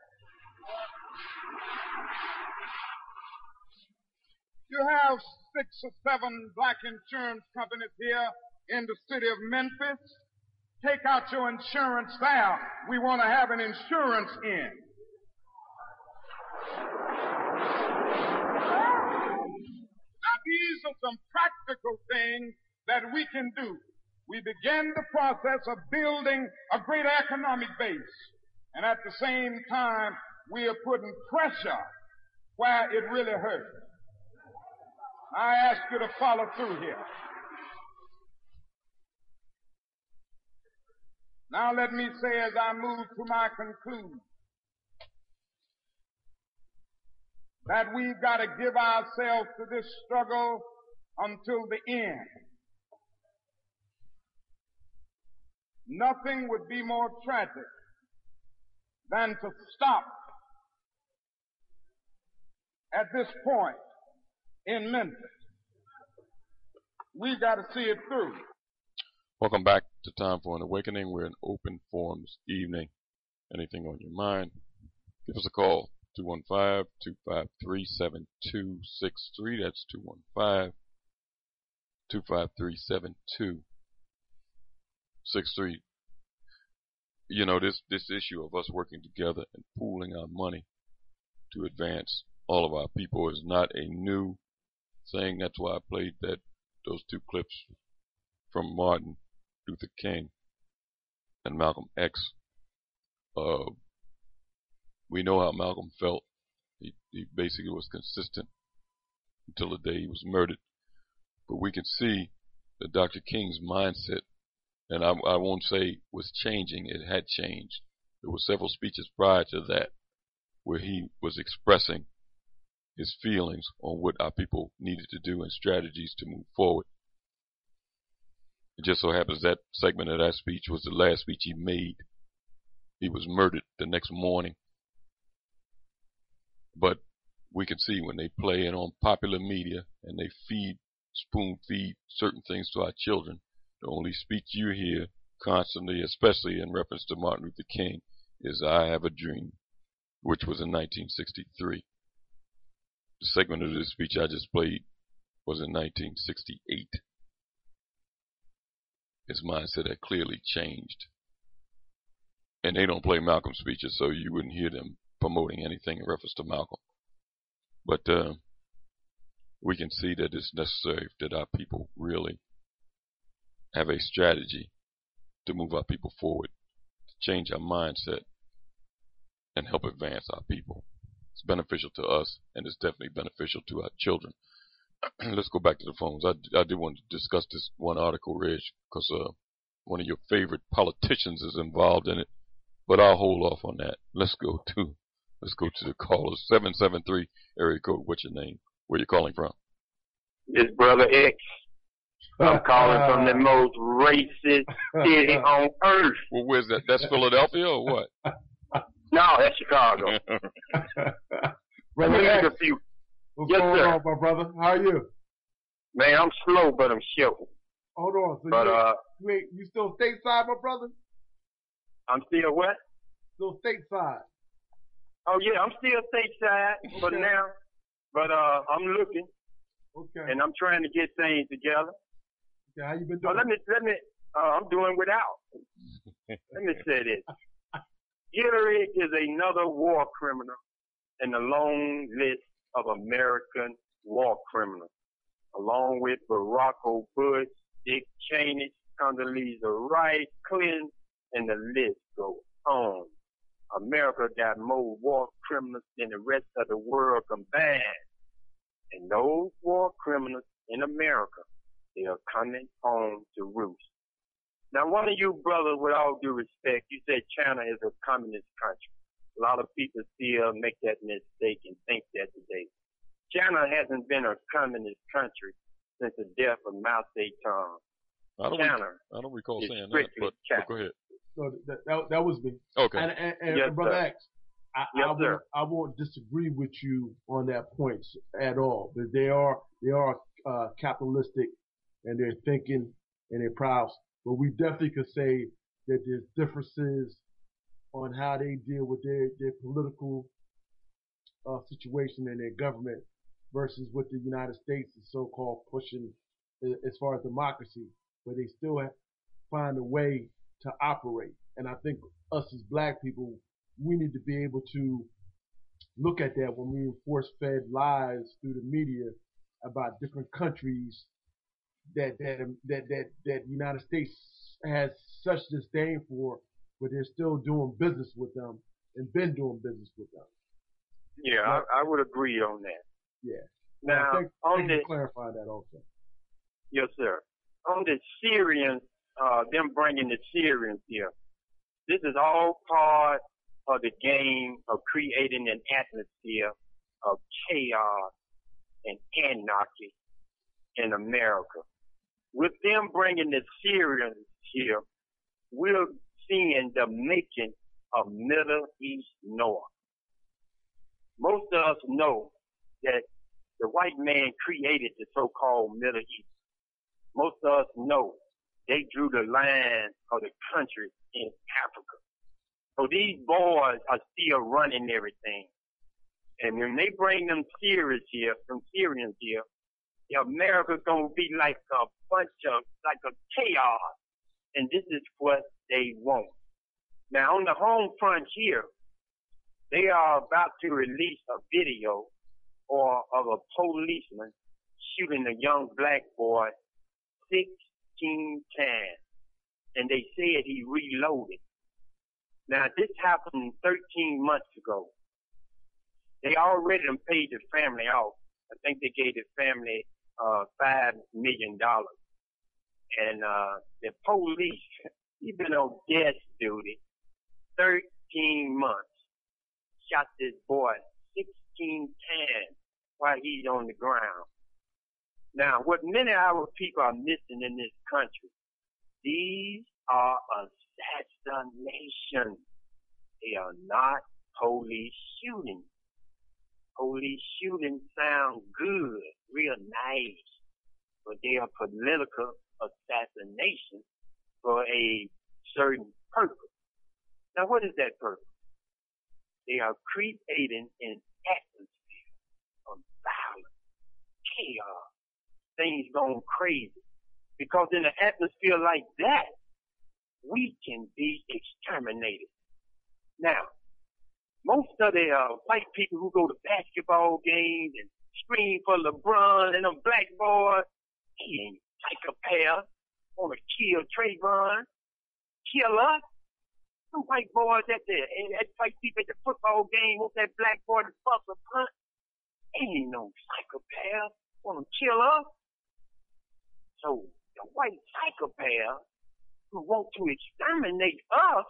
You have 6 or 7 black insurance companies here in the city of Memphis. Take out your insurance there. We want to have an insurance in. Now, these are some practical things that we can do. We begin the process of building a great economic base. And at the same time, we are putting pressure where it really hurts. I ask you to follow through here. Now let me say as I move to my conclusion that we've got to give ourselves to this struggle until the end. Nothing would be more tragic than to stop at this point in Memphis. We've got to see it through. Welcome back to Time for an Awakening. We're in open forum this evening. Anything on your mind, give us a call. 215-253-7263. That's 215-253-7263. You know, this issue of us working together and pooling our money to advance all of our people is not a new thing. That's why I played those 2 clips from Martin Luther King and Malcolm X. We know how Malcolm felt. He basically was consistent until the day he was murdered. But we can see that Dr. King's mindset, and I won't say was changing, it had changed. There were several speeches prior to that where he was expressing his feelings on what our people needed to do and strategies to move forward. It just so happens that segment of that speech was the last speech he made. He was murdered the next morning. But we can see when they play it on popular media and they spoon feed certain things to our children, the only speech you hear constantly, especially in reference to Martin Luther King, is "I Have a Dream," which was in 1963. The segment of this speech I just played was in 1968. His mindset had clearly changed. And they don't play Malcolm speeches, so you wouldn't hear them promoting anything in reference to Malcolm. But we can see that it's necessary that our people really have a strategy to move our people forward, to change our mindset, and help advance our people. It's beneficial to us, and it's definitely beneficial to our children. Let's go back to the phones. I did want to discuss this one article, Reg, because one of your favorite politicians is involved in it. But I'll hold off on that. Let's go to the callers. 773 area code. What's your name? Where you calling from? It's Brother X. I'm calling from the most racist city on earth. Well, where's that? That's Philadelphia or what? No, that's Chicago. Brother X, what's yes, going sir. on, my brother? How are you? Man, I'm slow, but I'm sure. Hold on. So But you still stateside, my brother? I'm still what? Still stateside. Oh yeah, I'm still stateside for now. But I'm looking. Okay. And I'm trying to get things together. Okay, how you been doing? Let me. I'm doing without. Let me say this. Hillary is another war criminal in the long list of American war criminals, along with Barack Bush, Dick Cheney, Condoleezza Rice, Clinton, and the list goes on. America got more war criminals than the rest of the world combined. And those war criminals in America, they are coming home to roost. Now, one of you brothers, with all due respect, you said China is a communist country. A lot of people still make that mistake and think that today. China hasn't been a communist country since the death of Mao Zedong. I don't recall saying that, but go ahead. So that was me. Okay. And Yes, Brother sir. X, Yes, I won't disagree with you on that point at all. But they are capitalistic, and they're thinking and they're proud. But we definitely could say that there's differences on how they deal with their political situation and their government versus what the United States is so-called pushing as far as democracy, where they still find a way to operate. And I think us as black people, we need to be able to look at that when we force-fed lies through the media about different countries that United States has such disdain for, but they're still doing business with them and been doing business with them. Yeah, I would agree on that. Yeah. Now, thank you for clarifying that also. Yes, sir. On the Syrians, them bringing the Syrians here, this is all part of the game of creating an atmosphere of chaos and anarchy in America. With them bringing the Syrians here, we're seeing the making of Middle East North. Most of us know that the white man created the so-called Middle East. Most of us know they drew the line of the country in Africa. So these boys are still running everything. And when they bring them Syrians here, America's gonna be like a bunch of, like a chaos. And this is what they want. Now on the home front here, they are about to release a video of a policeman shooting a young black boy 16 times. And they said he reloaded. Now this happened 13 months ago. They already done paid the family off. I think they gave the family $5 million. And the police, he been on desk duty 13 months. Shot this boy 16 times while he's on the ground. Now, what many of our people are missing in this country, these are assassinations. They are not police shootings. Police shootings sound good, real nice, but they are political assassination for a certain purpose. Now, what is that purpose? They are creating an atmosphere of violence, chaos, things going crazy. Because in an atmosphere like that, we can be exterminated. Now, most of the white people who go to basketball games and scream for LeBron and them black boys, he ain't psychopath, want to kill Trayvon, kill us. Some white boys at white people at the football game want that black boy to bust a punt. Ain't no psychopath want to kill us. So the white psychopath who want to exterminate us,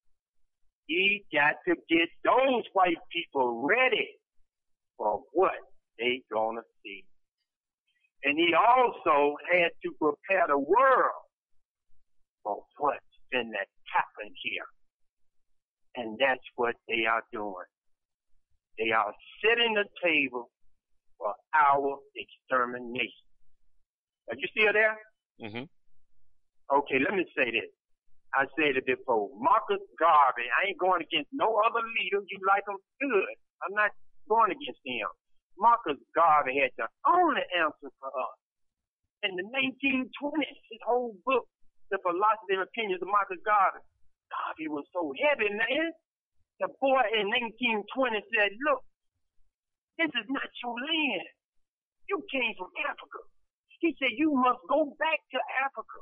he got to get those white people ready for what they gonna see. And he also had to prepare the world for what's finna happen here. And that's what they are doing. They are setting the table for our extermination. Are you still there? Mm-hmm. Okay, let me say this. I said it before. Marcus Garvey, I ain't going against no other leader. You like him, good. I'm not going against him. Marcus Garvey had the only answer for us. In the 1920s, his whole book, The Philosophy and Opinions of Marcus Garvey. Garvey was so heavy, man. The boy in 1920 said, look, this is not your land. You came from Africa. He said, you must go back to Africa.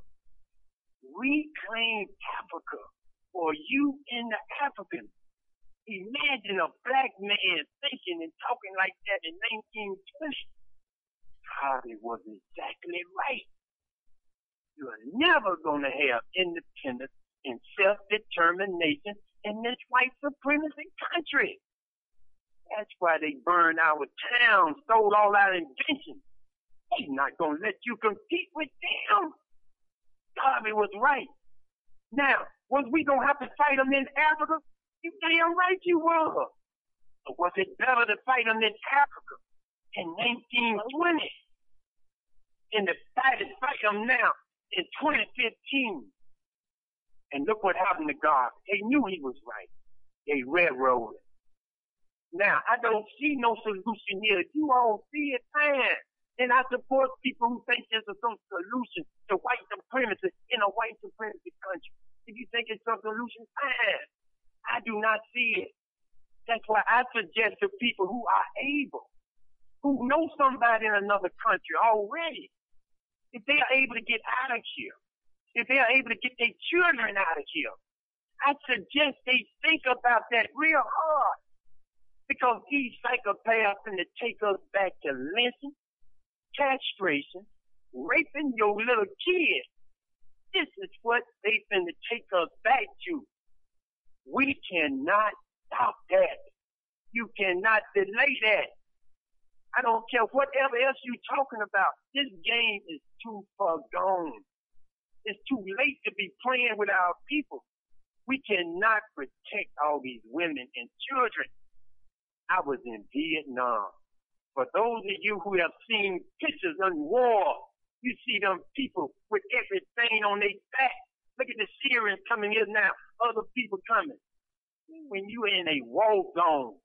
Reclaim Africa for you and the Africans. Imagine a black man thinking and talking like that in 1920. Harvey was exactly right. You're never going to have independence and self-determination in this white supremacy country. That's why they burned our towns, stole all our inventions. They're not going to let you compete with them. Garvey was right. Now, was we going to have to fight them in Africa? You damn right you were. But was it better to fight them in Africa in 1920 than to fight them now in 2015? And look what happened to Garvey. They knew he was right. They railroaded. Now, I don't see no solution here. You all see it, fine. And I support people who think there's some solution to white supremacy in a white supremacy country. If you think it's some solution, fine. I do not see it. That's why I suggest to people who are able, who know somebody in another country already, if they are able to get out of here, if they are able to get their children out of here, I suggest they think about that real hard. Because these psychopaths are going to take us back to lynching, castration, raping your little kids. This is what they finna take us back to. We cannot stop that. You cannot delay that. I don't care whatever else you're talking about. This game is too far gone. It's too late to be playing with our people. We cannot protect all these women and children. I was in Vietnam. For those of you who have seen pictures on war, you see them people with everything on their back. Look at the Syrians coming here now, other people coming. When you're in a war zone,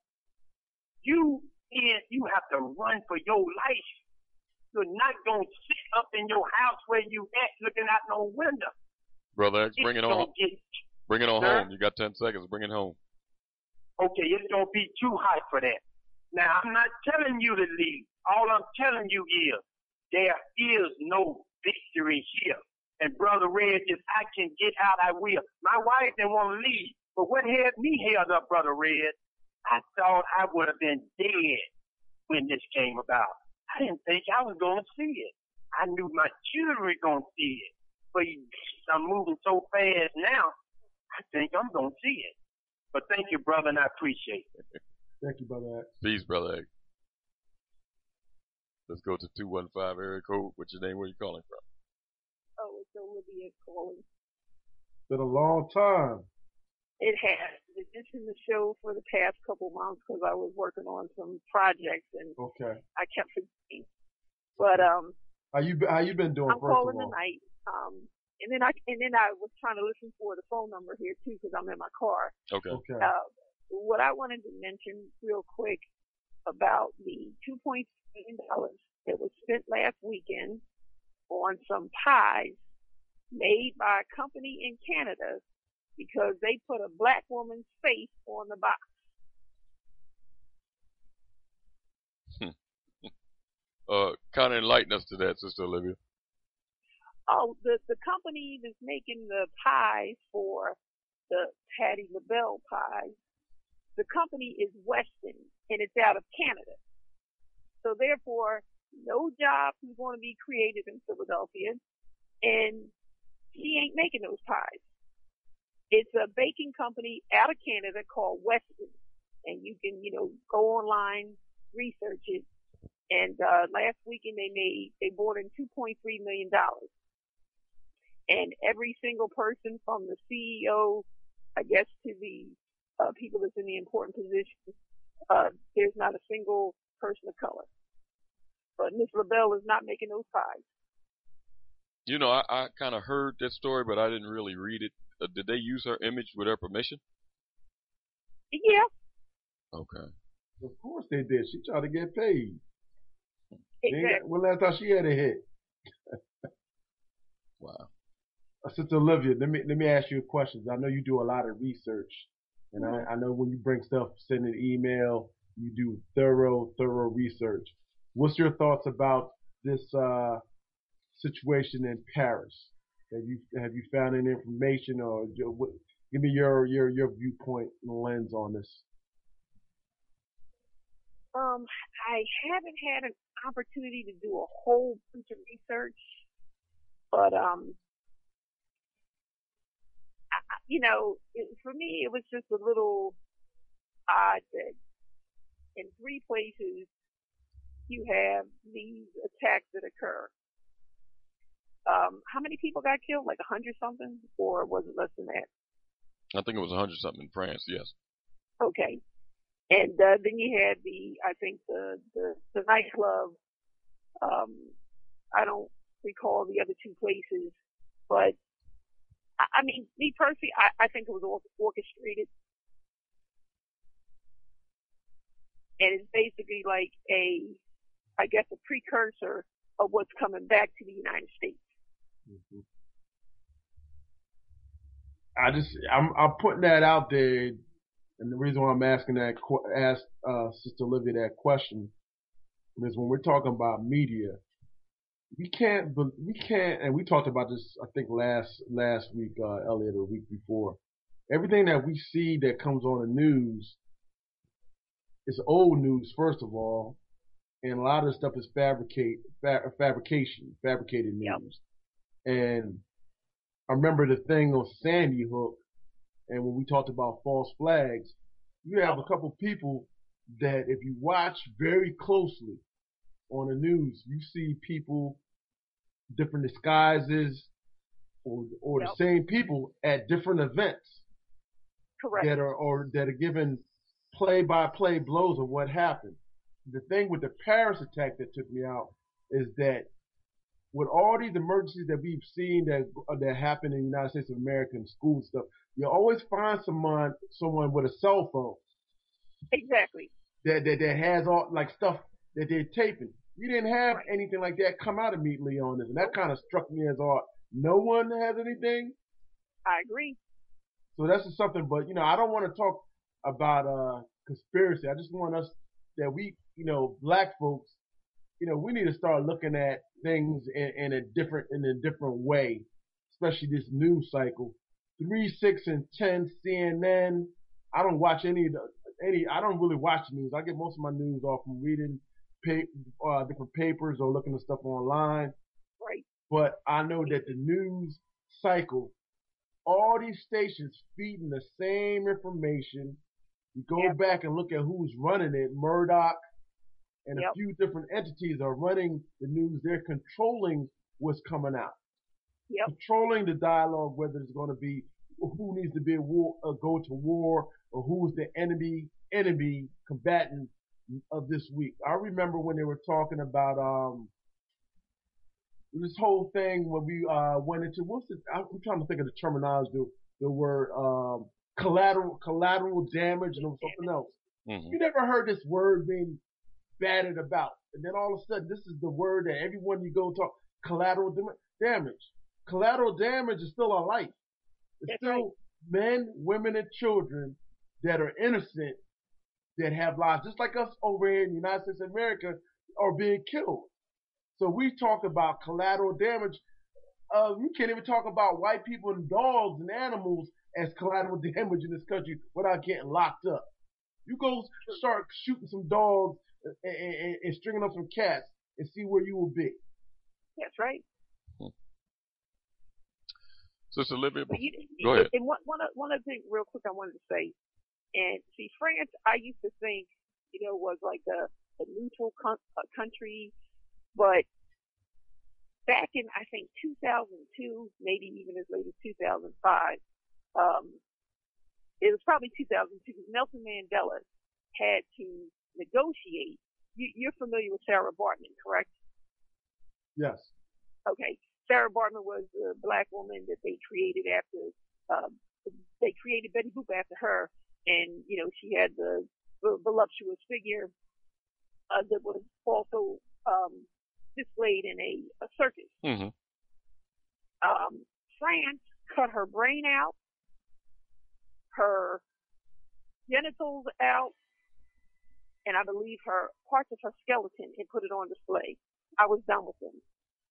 you have to run for your life. You're not going to sit up in your house where you at looking out no window. Brother X, bring it on. Bring it on home. You got 10 seconds. Bring it home. Okay, it's going to be too hot for that. Now, I'm not telling you to leave. All I'm telling you is there is no victory here. And Brother Red, if I can get out, I will. My wife didn't want to leave. But what had me held up, Brother Red, I thought I would have been dead when this came about. I didn't think I was going to see it. I knew my children were going to see it. But I'm moving so fast now, I think I'm going to see it. But thank you, brother, and I appreciate it. Thank you, Brother X. Peace, Brother X. Let's go to 215 area code. What's your name? Where you calling from? Oh, it's Olivia calling. Been a long time. It has. It's just in the show for the past couple months because I was working on some projects and I kept forgetting. But how you been doing? I'm calling tonight. And then I was trying to listen for the phone number here too because I'm in my car. Okay. What I wanted to mention real quick about the $2.2 million that was spent last weekend on some pies made by a company in Canada because they put a black woman's face on the box. Kind of enlighten us to that, Sister Olivia. Oh, the company that's making the pies for the Patti LaBelle pies, the company is Weston, and it's out of Canada. So therefore, no jobs is going to be created in Philadelphia, and he ain't making those pies. It's a baking company out of Canada called Weston, and you can, go online, research it. And last weekend they brought in $2.3 million. And every single person from the CEO, I guess, to the people that's in the important positions, there's not a single person of color. But Miss LaBelle is not making those pies. You know, I kind of heard that story, but I didn't really read it. Did they use her image with her permission? Yeah. Okay. Of course they did. She tried to get paid. Exactly. When last time she had a hit? Wow. Sister Olivia, let me ask you a question. I know you do a lot of research, and I know when you bring stuff, send an email, you do thorough research. What's your thoughts about this situation in Paris? Have you found any information, or give me your viewpoint and lens on this? I haven't had an opportunity to do a whole bunch of research, but for me, it was just a little odd that in 3 places you have these attacks that occur. How many people got killed? Like 100 something, or was it less than that? I think it was 100 something in France. Yes. Okay. And then you had the nightclub. I don't recall the other 2 places, but I mean, me personally, I think it was orchestrated, and it's basically like a precursor of what's coming back to the United States. Mm-hmm. I'm putting that out there. And the reason why I'm asking Sister Olivia that question is when we're talking about media, we can't, and we talked about this, I think last week, Elliot, or the week before. Everything that we see that comes on the news is old news, first of all, and a lot of the stuff is fabricated news. Yep. And I remember the thing on Sandy Hook. And when we talked about false flags, you have a couple people that if you watch very closely on the news, you see people, different disguises, or the same people at different events. Correct. That are given play-by-play blows of what happened. The thing with the Paris attack that took me out is that with all these emergencies that we've seen that happen in the United States of America in school and stuff, you always find someone with a cell phone. Exactly. That has all like stuff that they're taping. You didn't have anything like that come out immediately on this, and that kind of struck me as odd. No one has anything. I agree. So that's just something. But I don't want to talk about conspiracy. I just want us that we, black folks, we need to start looking at things in a different way, especially this news cycle. 3, 6, and 10 CNN. I don't watch I don't really watch news. I get most of my news off from reading different papers or looking at stuff online. Right. But I know that the news cycle, all these stations feeding the same information. You go back and look at who's running it. Murdoch and a few different entities are running the news. They're controlling what's coming out. Controlling the dialogue, whether it's going to be who needs to be a war, go to war, or who's the enemy combatant of this week. I remember when they were talking about this whole thing when we went into I'm trying to think of the terminology, the word collateral damage and something else. Mm-hmm. You never heard this word being batted about, and then all of a sudden this is the word that everyone you go talk collateral damage. Collateral damage is still our life. It's still men, women, and children that are innocent that have lives, just like us over here in the United States of America, are being killed. So we talk about collateral damage. You can't even talk about white people and dogs and animals as collateral damage in this country without getting locked up. You go start shooting some dogs and stringing up some cats and see where you will be. That's right. Sister Olivia, go ahead. And one other thing real quick I wanted to say, and see, France, I used to think, was like a neutral country, but back in, I think, 2002, maybe even as late as 2005, it was probably 2002, because Nelson Mandela had to negotiate. You're familiar with Sarah Baartman, correct? Yes. Okay. Sarah Bartman was the black woman that they created after, they created Betty Boop after her. And, you know, she had the voluptuous figure that was also displayed in a circus. Mm-hmm. France cut her brain out, her genitals out, and I believe her parts of her skeleton, and put it on display. I was done with them.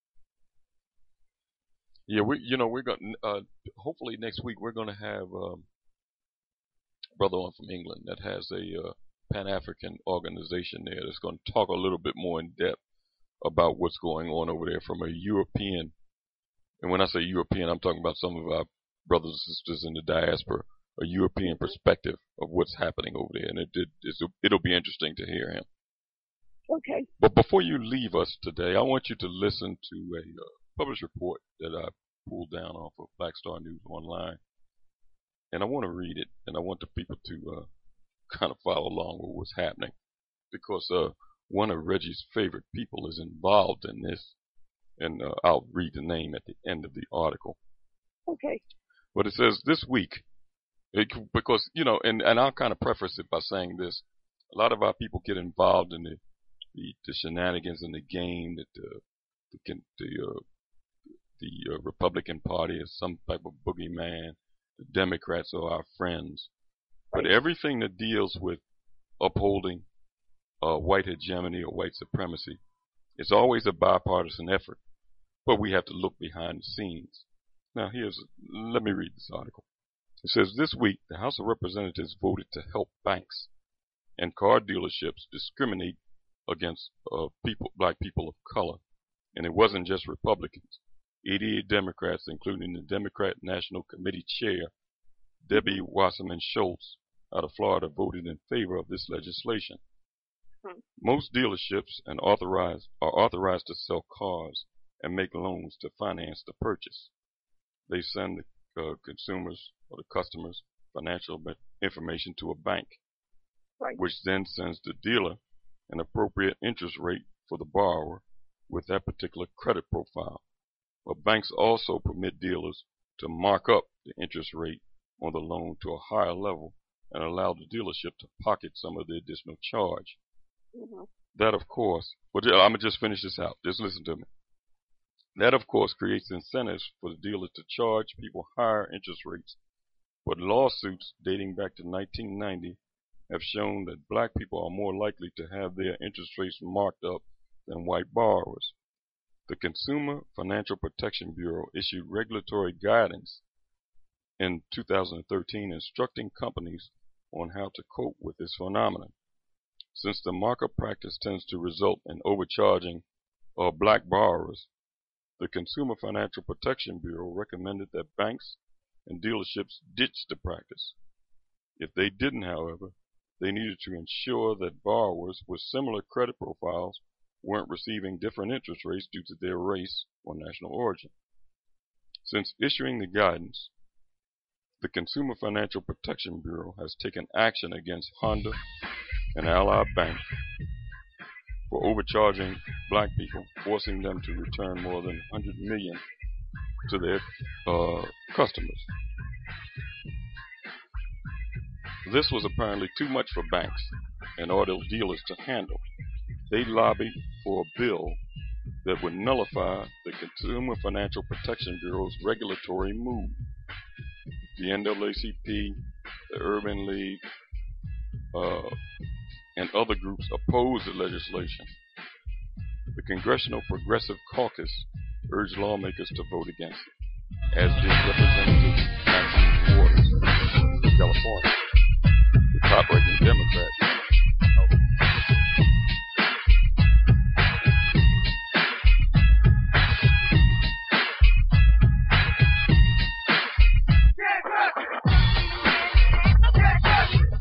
Yeah, we're going to, hopefully next week we're going to have a brother on from England that has a Pan-African organization there that's going to talk a little bit more in depth about what's going on over there from a European, and when I say European, I'm talking about some of our brothers and sisters in the diaspora, a European perspective of what's happening over there, and it'll be interesting to hear him. Okay. But before you leave us today, I want you to listen to a published report that I pulled down off of Black Star News Online, and I want to read it, and I want the people to kind of follow along with what's happening, because one of Reggie's favorite people is involved in this, and I'll read the name at the end of the article. Okay. But it says this week, because, you know, and I'll kind of preface it by saying this, a lot of our people get involved in the shenanigans and the game that the Republican Party is some type of boogeyman. The Democrats are our friends. But everything that deals with upholding white hegemony or white supremacy is always a bipartisan effort. But we have to look behind the scenes. Now, let me read this article. It says, this week, the House of Representatives voted to help banks and car dealerships discriminate against black people of color. And it wasn't just Republicans. 88 Democrats, including the Democrat National Committee Chair, Debbie Wasserman Schultz, out of Florida, voted in favor of this legislation. Most dealerships are authorized to sell cars and make loans to finance the purchase. They send the consumers or the customers financial information to a bank, which then sends the dealer an appropriate interest rate for the borrower with that particular credit profile. But banks also permit dealers to mark up the interest rate on the loan to a higher level and allow the dealership to pocket some of the additional charge. Mm-hmm. That, of course, I'm going to just finish this out. Just listen to me. That, of course, creates incentives for the dealer to charge people higher interest rates. But lawsuits dating back to 1990 have shown that black people are more likely to have their interest rates marked up than white borrowers. The Consumer Financial Protection Bureau issued regulatory guidance in 2013 instructing companies on how to cope with this phenomenon. Since the markup practice tends to result in overcharging of black borrowers, the Consumer Financial Protection Bureau recommended that banks and dealerships ditch the practice. If they didn't, however, they needed to ensure that borrowers with similar credit profiles weren't receiving different interest rates due to their race or national origin. Since issuing the guidance, the Consumer Financial Protection Bureau has taken action against Honda and Ally Bank for overcharging black people, forcing them to return more than $100 million to their customers. This was apparently too much for banks and auto dealers to handle. They lobbied for a bill that would nullify the Consumer Financial Protection Bureau's regulatory move. The NAACP, the Urban League, and other groups opposed the legislation. The Congressional Progressive Caucus urged lawmakers to vote against it, as did Representative Maxine Waters of California. The top-ranking Democrat,